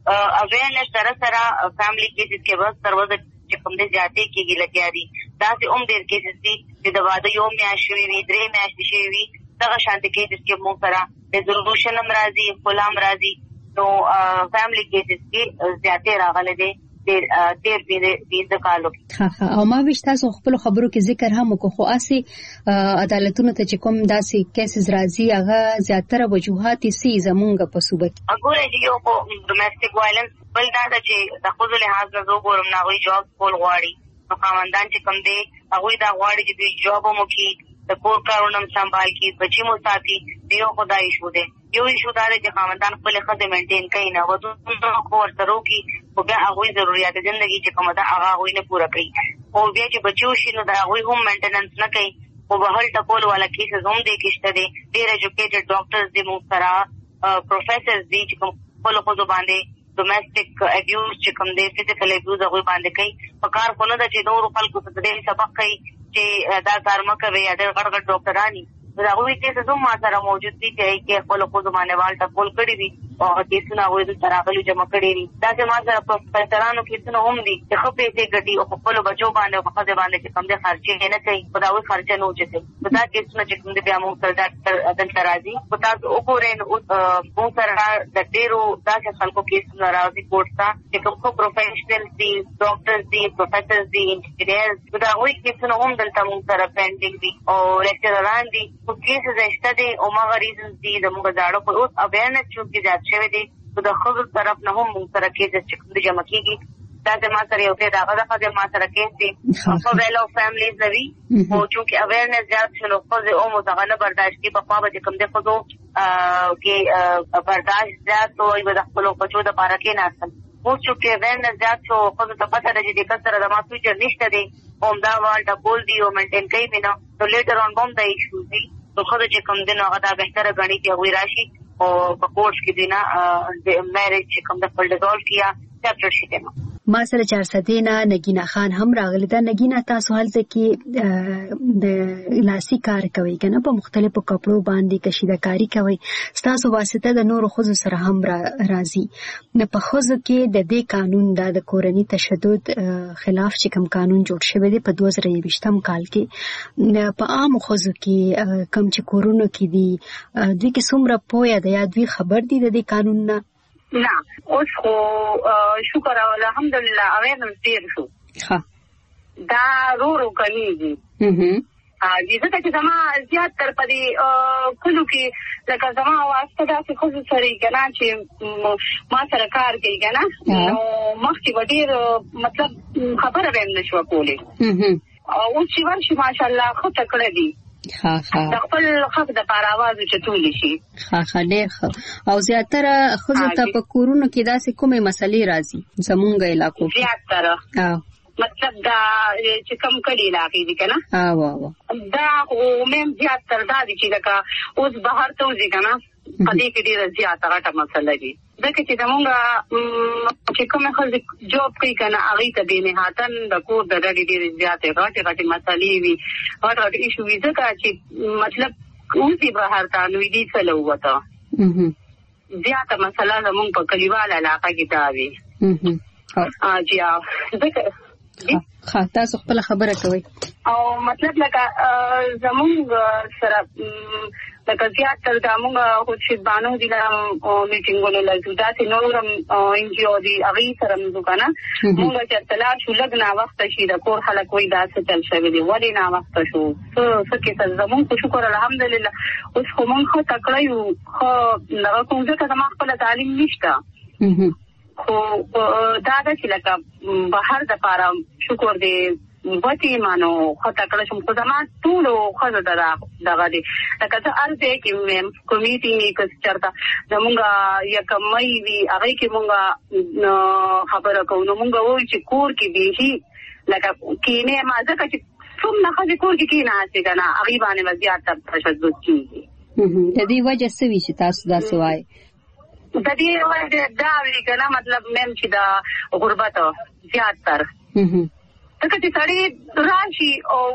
S4: اویرنس سره فیملی کیسز کې بس دروازه چې کوم دې زیاتې کېږي لګیا دي دا چې ډېر کیسز دي چې د واده یو میاشت وي 3 میاشتې شي وي دغه شانتي کیسز کې موږ سره ریزولوشن هم راځي غلام راځي نو فیملی کیسز کې زیاتې راغلي دي ډېر دې کالو
S1: او ما وښ تاسو خپل خبرو کې ذکر هم وکړو خو اسی عدالتونو ته چې کوم داسې کیسز راځي هغه زیاتره وجوهات سي زمونږ په صوبه کې
S4: وګورئ یو ډومېسټک وایلنس بل دا چې د خپل لحاظ نه وګورم نه وي جواب کول غواړي نو خاوندان چې کوم دی هغه دا غواړي چې دوی جواب مو کوي د کور کارونه سمبال کی بچی مو ساتي دیو خدای شو دې یو شو دا چې خاوندان خپل خدمت مینټین کوي نه ودو کور سره کی او بیا هغه ضرورت ژوندۍ چې کومه دا هغه نه پوره کوي او بیا چې بچو شي نو دا هغه هم مینټیننس نه کوي او بهر ټکول والا کیسز هم دي کېشته دي ډېر ایجوکیټډ ډاکټرز دي مو سره پروفیسرز دي چې کوم خپل خو باندې ډومېسټک ابیوز چې کوم دي فزیکل ابیوز هغه باندې کوي په کار خونه د چې نور خلکو ته دې سبق کوي چې دا کار مکه وي یا د غړغړ ډاکټرانی دا وایي چې زموږ ما سره موجود دي چې خپل خو باندې والټ کول کړی دي او کیسونه وایي چې راغلي جمع کړی دي دا چې ما سره پروفیسورانو کیسونه هم دي چې خو پیسې ګټي او خپل بچو باندې او خپل باندې چې کوم دي خرچې نه کوي خدا وي خرچه نه وچته دا کیسونه چې کوم دي بیا موږ سره د ترازی په تاسو وګورئ نو موږ سره د ډیرو داسې خلکو کیسونه راځي کوټه چې کوم پروفیشنل دي ډاکټرز دي پروفیسرز دي انجینیرز دا وایي کیسونه هم دلته موږ سره پینډینګ دي او لیکچرران دي په کیسز اشته دي او ما ریزنز دي د موږ داړو په اوس اویرنس چې زیات شوی دي د خپل طرف نه هم موږ سره کیسز چې کوم جمع کیږي دا د ما سره یو څه دا د ما سره کیس دي په ویلو فیملیز نوي او چې اویرنس زیات شنو خو زه او متغنه برداشت کی په خوا به کوم دي خو کې برداشت زیات او د خپل بچو د پاره کې نه اصل مو چې اویرنس زیات شو خو ته پته ده چې د کسر د ما فیوچر نشته دي او دا والټ کول دی او مینټین کوي بنا نو لیټر اون بم د ایشو دي نو خو چې کوم دي نو دا بهتره غني چې وی راشي او په کورس کې دینا د میریج چې کوم د خپل ډیزولف کیا چپټر شي ته
S1: ما سره 400 نه نگینا خان هم راغلی دا نگینا تاسو حالت کې د لاسي کار کوي کنه په مختلفو کپړو باندې کشیدکاری کوي تاسو واسطه د نور خوځو سره هم راځي نه په خوځو کې د دې قانون د کورنۍ تشدد خلاف چې کوم قانون جوړ شوی دی په 2020 کال کې په عام خوځو کې کم چې کورونو کې دي دوی کې څومره پوهه ده یا دوی خبر دي د دې قانون نه
S2: نه اوس خو شکر او الحمدلله اوینس ډیر شو
S1: ها
S2: دا رو کمیږي ځکه چې زما زیات تر پدې کلو کې لکه زما واسطه داسې خصوص سره کنه چې ما سره کار کوي کنه نو مخکې ډیر مطلب خبره به نشو کولې او چې ورشي ماشاءالله خو تکړه دي
S1: ها
S2: د خپل حق د پاره आवाज چتول شي
S1: ها ډېر او زیاتره خزو ته په کورونو کې داسې کومه مسلې راځي زمونږ علاقو
S2: زیاتره مطلب دا چې کم کړي لاګي دي کنه دا مې زیات تر دا دي چې لکه اوس بهر ته وځي کنه پدې کې ډیره زیاته غټه مسله دي ځکه چې زمونږ چې کومه خلک جوب کوي کنه هغه ته به نهاتن د کور د ډېرې زیاتې غټه مسلې وي غټ ایشو وي ځکه چې مطلب اوسې بهر ته نو دې څه لوته زیاته مسله زمونږ په کلیوال علاقه کې دا وي ځکه
S1: تاسو خپل خبره کوي
S2: او مطلب لکه زمونږ سره لکه زیات تر زمونږ خو چې بانو دي میټینګونه لږ داسې نورم ان جی او دي هغه سره موږ کنه موږ چې تلار شو لږ نا وخت شي د کور خلک وای داسې چل شوی دی ولې نا وخت شو څه کې زمونږ شکر الحمدلله اوس خو موږ تکړه یو خو نه کوم ځکه زموږ خپل تعلیم نشته خو دا چې لکه بهر د پاره شکر دی وتی مانو خطا کړم خو زما ټول خو دغه دي لکه څه ارزه کې مې کمیټي کې چرته زمونږه یکمای وی هغه کې مونږه خبره کوو نو مونږ وایو چې کور کې به لکه کینه ما ځکه چې څومره خځې کور کې نه اسي کنه هغه باندې وضعیت تشدد کیږي
S1: د دې وجه څه وی چې تاسو دا سوای
S2: د دې وجه دا وی کنه مطلب مم چې دا غربت زیات تر ځکه چې سړی راشي او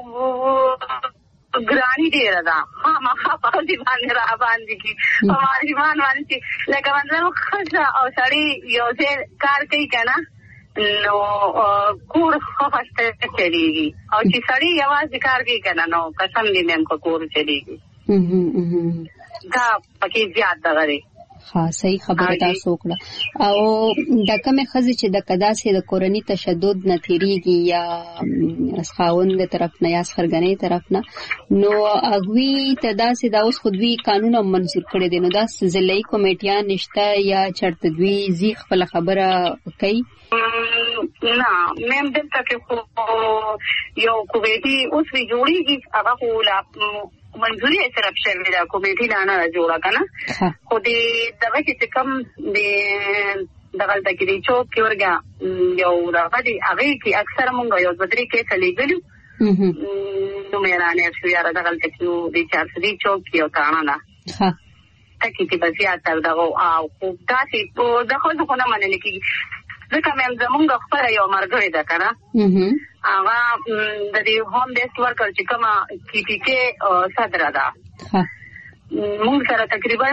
S2: ګرانی دی راځه ما په دې باندې را باندې کی په باندې باندې لکه مطلب خزه او سړی یو ځای کار کوي کنه نو کور خوښته چلیږي او چې سړی یوازې کار کوي کنه نو قسم دې مم کو کور چلیږي دا پکې زیات دغه
S1: ها صحیح خبره تاسو وکړه او د کومه خزه چې د قداسې د کورنۍ تشدد نه تیریږي یا خاوند د طرف نه یا خرګنۍ طرف نه نو اغوی تداسې د اوس خودوی قانون منظور کړی دی نو دا ضلعي کمیټیان نشته یا چرته دوی زی خپل خبره کوي
S2: نه مم دلته کې یو کوټي اوس وی جوړیږي هغه لا منځوري سره شوی دا کمیټه نه جوړه کنه خو دې دغه چې کوم دې دغه د کې چوک کې ورګه یو راغلي هغه کې اکثر مونږ یو بدري کې تلېګلو نو مې رانه شو یاره دغه کې دې 400 چوک کې او کاڼه نه ها تکي چې بسیا تر دغه او خو تاسو دغه څه نه منل کېږي ځکه مې زمونږ خپل یو مرګړی ده کنه هغه د دې هوم بیس ورکر چې کومه کی پی کې صدر ده موږ سره تقریبا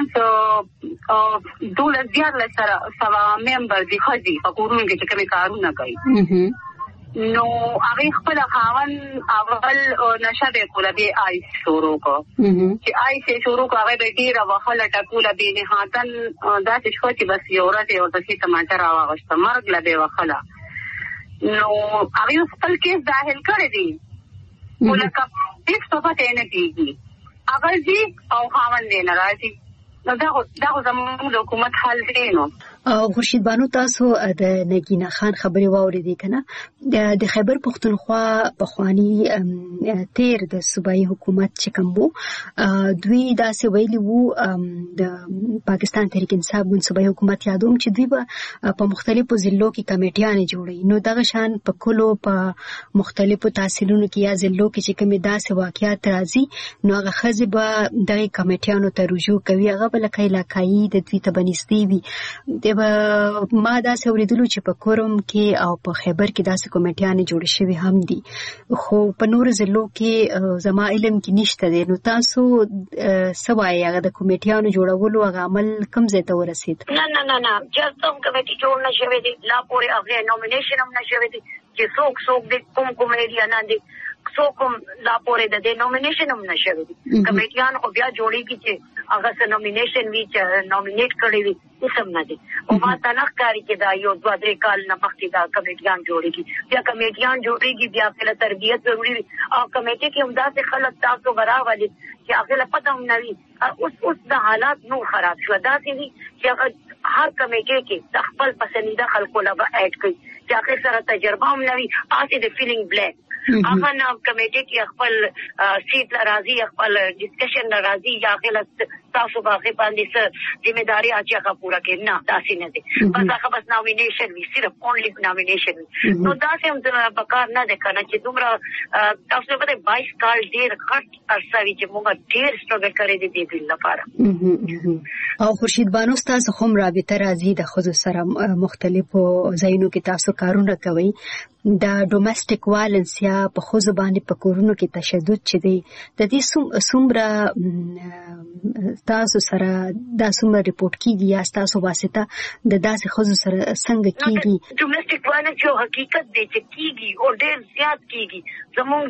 S2: 2000 سره سوا ممبر دي خدي په کورونو کې چې کوم کارونه کوي نو هغه خپل خاون اول نشه به کوله به آی شروع کو چې آی سے شروع کو هغه به ډیره وخت ټکوله به نه هاتن دا چې خو چې بس یو ورته او د څه ټماټر راوغشت مرګ لبه وخلا نو هغه خپل کیس داخل کړی دی ولکه هیڅ څه پته نه کیږي هغه دې او خاون دې ناراضي نو دا زموږ حکومت حل دی نو
S1: خورشید بانو تاسو د نگینه خان خبري واوریدې کنه د خیبر پختونخوا په خواني تیر د صوبایي حکومت چې کوم دوی داسې ویلي وو د پاکستان تحریک انصاف ګوند صوبایي حکومت یادوم چې دوی په مختلفو ضلعو کې کمیټیانې جوړي نو دغه شان په کلو په مختلفو تحصیلونو کې یا ضلعو کې چې کوم داسې واقعیات راځي نو هغه خزه به د کمیټیانو ته رجوع کوي هغه بل علاقايي د دوی ته بنستی وي ما دا سوریدلو چې په کورم کې او په خیبر کې داسې کمیټیانې جوړ شوي هم دي خو په نور ضلعو کې زما علم کې نشته دی نو تاسو سوای هغه د کمیټیانو جوړولو هغه عمل کوم ځای ته ورسید
S2: نه جستم کمیټي جوړ نشوي دي لا پورې هغه نومینیشن هم نشوي دي چې څوک دې کوم ایریا نه دي څو کوم لا پورې د نومینیشن هم نشوي کمیټیان خو بیا جوړیږي چې هغه څه نومینیشن وی چې نومینیټ کړی وي هیڅ نه دي او ما تنخ کاری کې دا یو 2-3 کال نه مخکې دا کمیټیان جوړیږي بیا کمیټیان جوړیږي بیا په تربیت ضروري او کمیټي کې هم داسې خلک تاسو براولي چې هغه پته هم نه وي اوس د حالات نور خراب شو داسې دي چې هر کمیټي کې خپل پسندیده خلکو لا اډ کوي چې هغه سره تجربه هم نه وي آسي د فیلینګ بلیک هغه نه کمیټي کې خپل سیټ راځي خپل ډسکشن راځي یا غلط تاسو باغې باندې څه ځمېداري اچي هغه پورا کې نه تاسو نه دي بس هغه بس نومینیشن وی صرف اونلی نومینیشن نو تاسو هم د بکار نه ده کنه چې دومره تاسو په 22 کال ډیر غټ ارسوي چې موږ ډیر سټرګل کړی دي د بل لپاره
S1: او خورشید بانو تاسو هم رابطه راځي د خود سره مختلفو ځایونو کې تاسو کارونه کوي دا ډومېسټک وایلنس یا په خو زبانه په کورونو کې تشدد چې دی د دې څومره تاسو سره دا څومره ریپورت کیږي یا تاسو واسطه د داسې خو سره څنګه کیږي
S2: ډومېسټک وایلنس یو حقیقت دی چې کیږي او ډېر زیات کیږي زموږ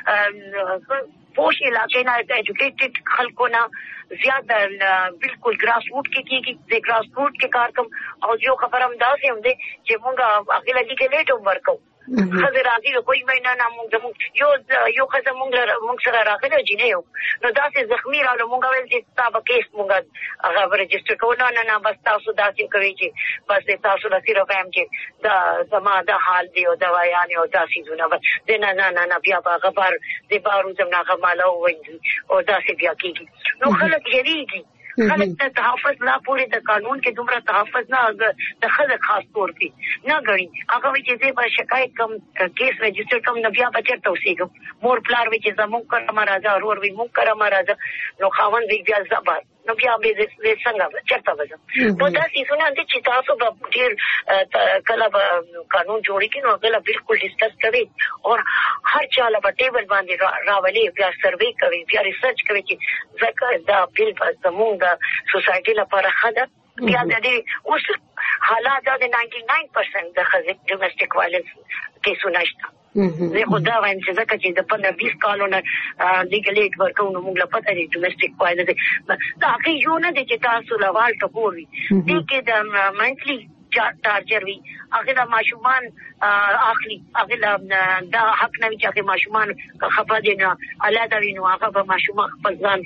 S2: د پوش علاقې نه ایجوکیټډ خلکو نه زیات بالکل ګراس روټ کې کیږي د ګراس روټ کې کار کوم او یو خبر هم دا سم دی چې موږ هغه لږه لیټ عمر کوو خزر راځي کوئی مینه نه موږ یو خزر موږ سره راغلی جنې یو نو داسې زخمی راغلو موږ ویل چې تاسو کیس موږ هغه رجسټر کوو نه بس تاسو داسې کوي چې بس تاسو د صرف هم چې دا زما د حال دی او دوايان او داسې زونه بس نه بیا هغه بار د بارو زمنا غماله وایي او داسې بیا کیږي نو خلک یریږي خلک ته تحفظ لا پورې د قانون کې دومره تحفظ نه د خلک خاص طور کې نه غړي هغه وی چې به شکایت کم کیس رجسټر کم نه بیا بچر توسيګم مور پلار وی چې زموږ کرما راځه اور وی موږ کرما راځه نو خاوند وی بیا زبر نو بیا به څنګه چرته وځم په داسې سونه د چې تاسو به ډیر کله قانون جوړی کې نو غلا بالکل ډیسکس کوي او هر چاله په ټیبل باندې راولي بیا سروې کوي بیا ریسرچ کوي چې ځکه دا بیل زموږ سوسایټي لپاره خده بیا د دې اوس حالات د 99% د خزې ډومېسټک وایلنس کیسونه شته زه خدا وایم چې ځکه چې د 15-20 کالونو لیګلیټ ورکو نو موږ لا پته دی ډومېسټک وایلنس دا هغه یو نه دی چې تاسو لوال ټکوي دي کې د منټلی چارجر وی هغه د ماشومان اخلي هغه دا حق نه وي چې هغه ماشومان خپه دي نه الاده وینو هغه به ماشومان خپل ځان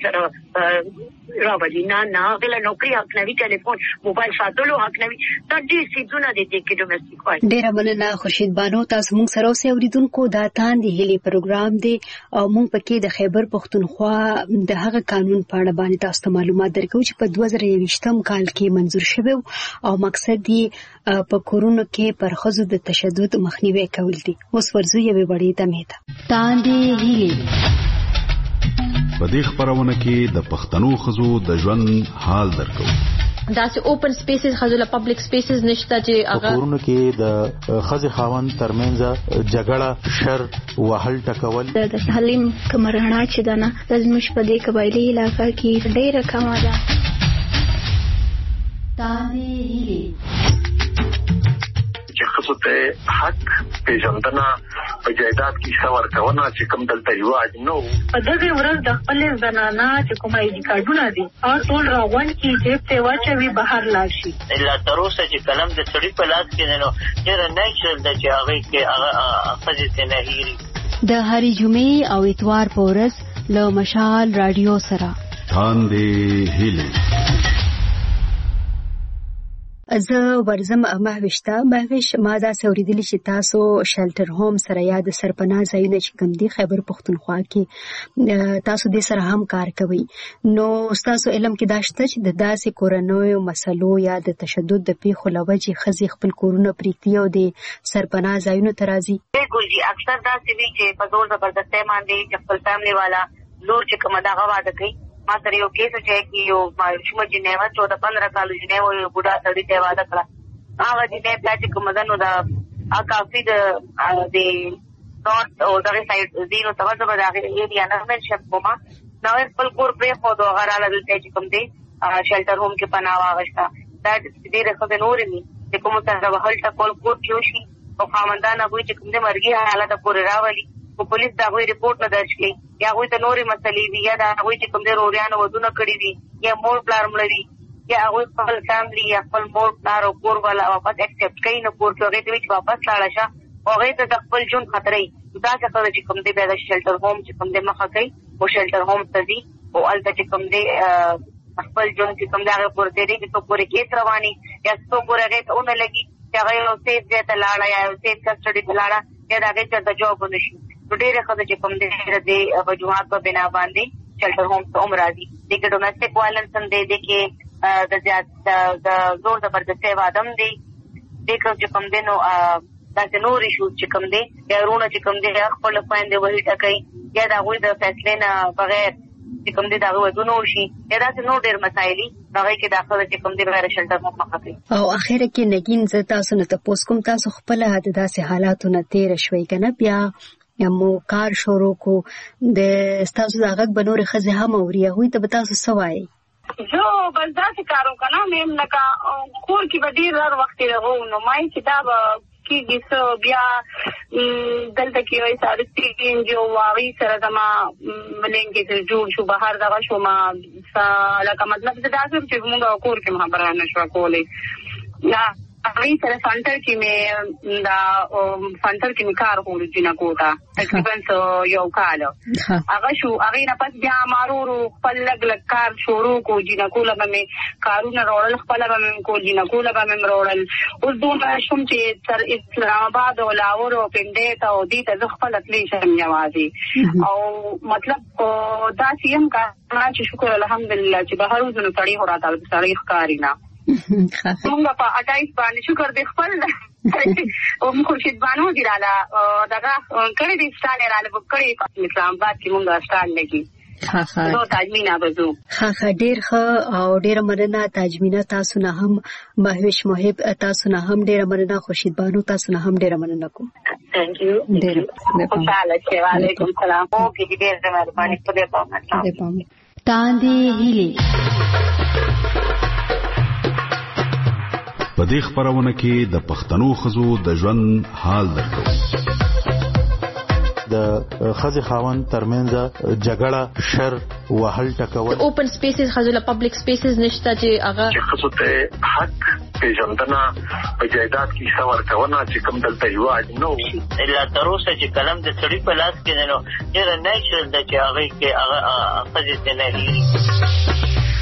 S2: سره راوړي نه هغه نوکری حق نه وي ټلیفون موبایل ساتلو حق نه وي دا دې سيزونه دي چې ډومېسټک وایلنس
S1: ډیر مننه خورشید بانو تاسو موږ سره اوسئ اوریدونکو دا تاندې هلي پروګرام دی او موږ پکې د خیبر پختونخوا د هغه قانون په اړه باندې تاسو معلومات درکو چې په 2023 کال کې منزور شوی او مقصد دی په کورونو کې پر خزو د تشدد مخنیوي کول دي اوس ورزو یې وړي دمه ته تاندې هلي
S14: په دې خبرونه کې د پښتنو خزو د ژوند حال درکو
S15: داسې اوپن سپیسز خزوله پبلک سپیسز نشته چې هغه
S16: کورونو کې د خزې خاوند ترمنځ جګړه شر وهل ټکول
S5: د تعلیم کمرهنا چې دنه زموږ په دې قبایلی علاقې کې ډېر کم ده
S1: تاندې هلي
S18: چې خصوص ته حق پیژندنه په جایداد کې څور کونه چې کوم دلته یو اجنو
S19: په دغه ورځ د خپل زنانه چې کومه اې دي کارډونه دي او ټول راغون کې چې په واچوي بهر لاړ شي
S17: الا تر اوسه چې کلم د سړي په لاس کې نه نو ډېر نیچرل د چې هغه کې هغه خځې نه هېري
S1: د هرې جمعې او اتوار په ورځ له مشال رادیو سره
S14: تاندې هلي
S1: زه ورزم مهوش ما دا سوریدلی چې تاسو شلټر هوم سره یا د سرپناه ځایونه چې کوم دي خیبر پختونخوا کې تاسو دې سره هم کار کوي نو تاسو علم کې داشته چې د داسې کورنوي مسلو یا د تشدد د پیښو لوجې خزي خپل کورونه پریتي او د سرپناه ځایونه ترازي
S4: بالکل جی اکثر دا سوي چې په زور زبردسته باندې چې خپل فیملی والا لور چې کومه دا غواړي کوي ما سره یو کیس چې کې یو ماشوم چې نه و 14-15 کال چې نه و یو بوډا سړی ته واده کړ هغه چې نه پاتې کوم دنو دا کافي د نورث او دغه سایډ زیرو توجه به دغه ایریا نه منشن کومه نو خپل کور پرې خو دا غراله دلته چې کوم دی شلټر هوم کې پناه واغشتا دا دې رخصت نور ني چې کوم څنګه وهل ټکول کور کیو شي او خامندان هغه چې کوم دې مرګي حالت پورې راولي او پولیس دا غوي ریپورت نه درج کړي یا غوي ته نورې مسلې وي یا دا غوي چې کوم د روریانو ودونه کړی وي یا مور پلار مړوي یا غوي خپل فیملی یا خپل مور پلار او کور والا واپس اکسپټ کوي نو کور کې هغه ته واپس لاړ شه او هغه ته خپل ژوند خطرې دا څه چې کوم دی د شیلټر هوم چې کوم دی مخه کوي او شیلټر هوم ته ځي او الته چې کوم دی خپل ژوند چې کوم دی هغه پورته دی چې پورې کیس رواني یا څو پورې هغه ته اون لګي چې هغه یو سیف دی ته لاړه یا یو سیف کسټډي ته لاړه یا هغه ته د جواب ونشي نو ډېر خلک چې کوم دی د وجوهات په بنا باندې شیلټر هوم ته عمر راځي د ډومېسټک وایلنس هم دی کې د زیات د زور زبردستي وادم دی د کوم دی نو دا نور ایشوز چې کوم دی یا رونه چې کوم دی خپل خويندې وهي ټکي یا دا غوي د فیصلې نه بغیر چې کوم دی دا ودونه وشي یا دا نور ډېر مسایلي هغه کې داخله چې کوم دی بغیر شلټر مخه کوي
S1: او اخر کې نګین ز تاسو نه تاسو کوم تاسو خپل داسې حالاتو نه تیر شوي کنه بیا مو کار شروع کو د تاسو دغه بنور خزه هم اوري هوی ته تاسو سوای
S2: زه بل داسې کارو کنه مې لکه کور کې به ډېر وخت راغو نو مای کتاب کیږي سو بیا دلته کې وای سارتي جو واوی سره زما ملنګ کې جوړ شو بهر دغه شو ما لکه مطلب دا چې موږ کور کې خبره نشو کولې یا هغه سره سنټر کې مې دا سنټر کې کار کولو جنکو تا تقریبا یو کال هغه شو هغه نه پس بیا مارو خپل لګ کار شروع کو جنکو لبه مې کارونه روړل خپل به مې کو جنکو لبه مې روړل اوس دوه شوم چې تر اسلام آباد او لاهور او پنډه ته او دې ته خپل اتلی شم یوازې او مطلب دا سیم کا چې شکر الحمدلله چې بهر وزنه تړي هراته تړي ښکارینا مونږ په 28 باندې شکر دې خپل او خورشید بانو دی رااله دغه کړي دي ستانه رااله کړي په اسلام آباد کې مونږه ستان لګي نو تاجمینا بزو
S1: ډېر ښه او ډېر مننه تاجمینا تاسو نه هم مهوش محب تاسو نه هم ډېر مننه خورشید بانو تاسو نه هم ډېر مننه کوم
S2: ثانک یو ډېر خوشاله وعلیکم السلام او کې ډېر مهرباني خدای
S1: پامه تاندې هیلي
S14: په دې خبرونه کې د پښتنو خزو د ژوند حال درکو
S16: د خزي خاوند ترمنځ جګړه شر وهل ټکول
S15: اوپن سپیسز خزو له پبلک سپیسز نشته چې هغه
S18: خزو ته حق پیژندنه په جایداد کې څور کونه چې کوم دلته یو اجنو
S17: الا تر اوسه چې کلم د سړي په لاس کې نه ډېر نېچرل د چې هغه کې هغه خزي نه هي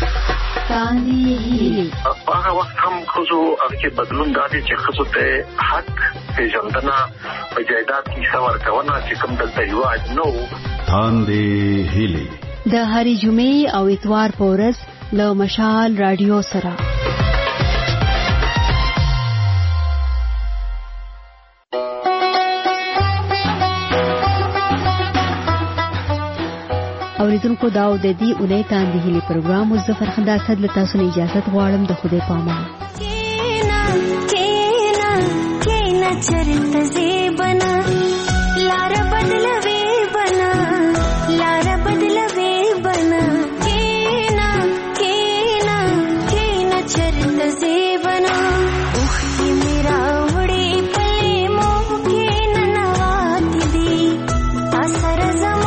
S18: هغه وخت هم خزو هغه بدلون دادي چې خزو ته حق پیژندنه په جایداد کې څور کونه چې کوم دلته یو اجنو
S14: تاندې هیلي
S1: د هرې جمعې او اتوار په ورځ له مشال رادیو سره اوریدونکو دا د دې اونۍ تاندې هیلي پروګرام مظفر خنداسد له تاسو نه اجازه غواړم د خدای پامه کینا چرته زیبنا لار بدلوي بنا لار بدلوي بنا کینا چرته زیبنا اوخ کی میرا وړي پلي مو کینا نوات دي اثر زما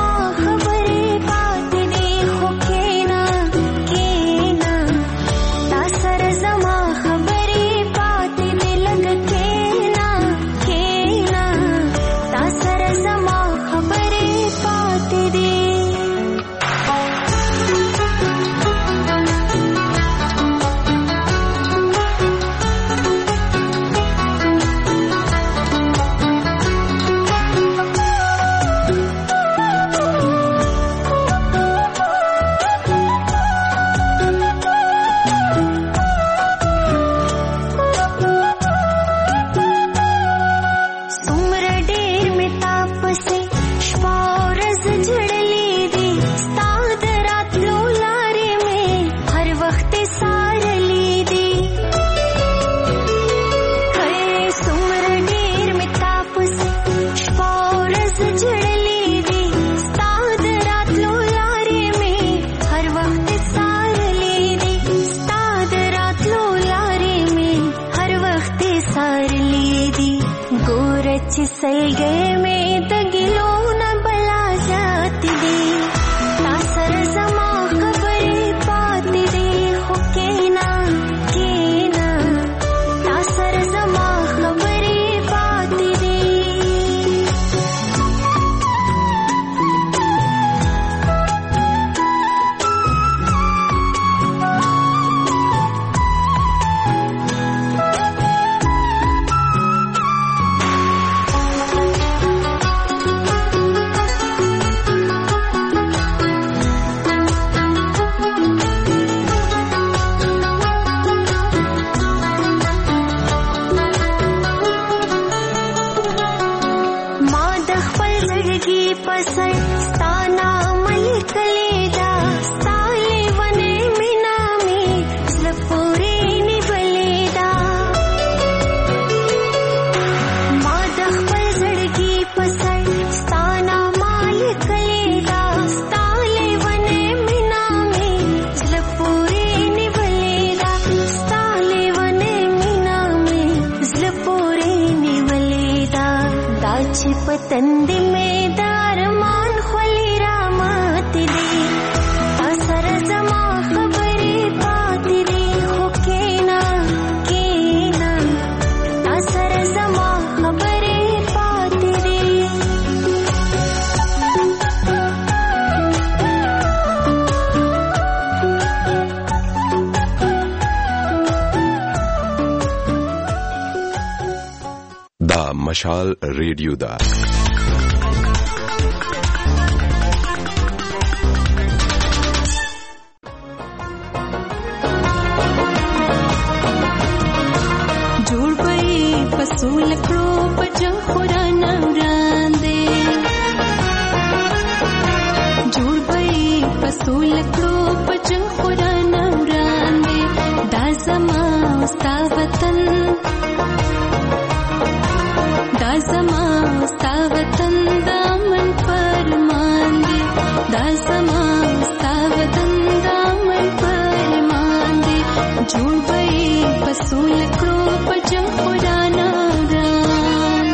S6: सलगे में दगिलो न تندې مې د ارمان خولې راماتې دي تا سره زما خبرې پاتې دي خو کېنه کېنه تا سره زما خبرې پاتې دي
S7: دا مشال ریډیو دا
S6: جوړ پئی پسول کړو پجن قران وړاندې جوړ پئی پسول کړو پجن قران وړاندې دا زما ستا وطن دا زما ستا وطن دامن پرمان دی دا زما ستا وطن دامن پرمان دی جوړ پئی پسول کړو پجن قران وران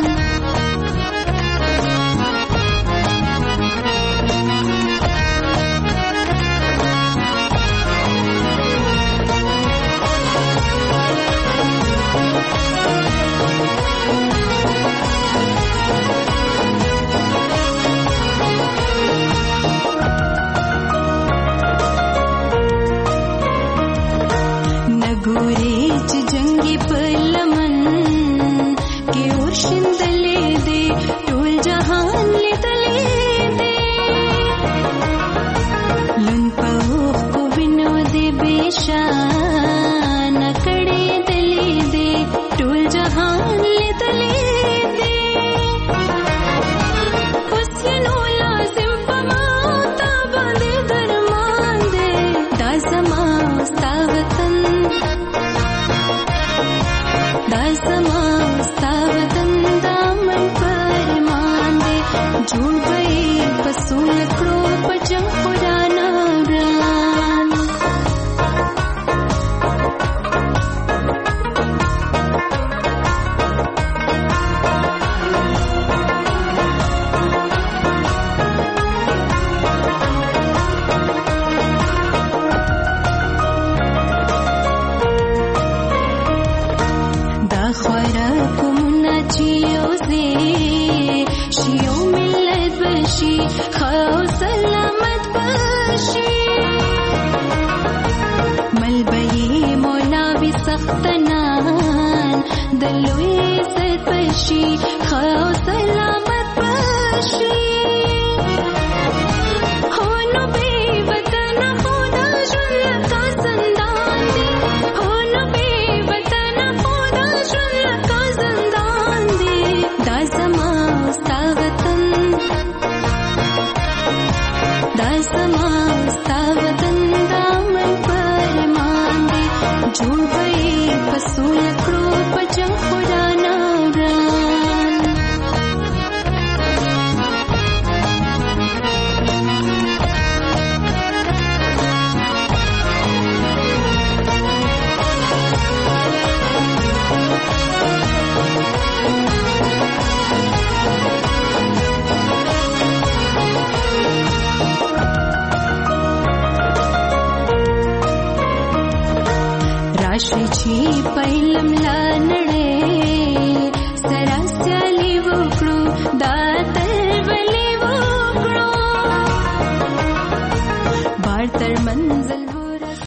S6: नगोरे च जंगी पलमन के उर्शिंदले दे टोल जहान ले तले दे लन पौख को बिनो दे बेशान कड़े दले दे टोल जहान ले तले दे हुस्नो लाजिम पमाता बंदे दरमान दे दा समा सा वतन دا زما ستا وطن دامن پرمان دی جوړ پئی پسول کړو پجن قران وران خوراکمونه چې یوځې شي یو ملت بشي ښه او سلامت بشي مل به یې مولا وي سختنان د لوی عزت بشي ښه او سلامت بشي هو نو بې وطنه خو دا ژوند لکه زندان دی هو نو بې وطنه خو دا ژوند لکه زندان دی دا زما ستا وطن دا زما ستا وطن دامن پرمان دی جوړ پئی پسول کړو پجن قران وران راشي چې پهلم لا نړۍ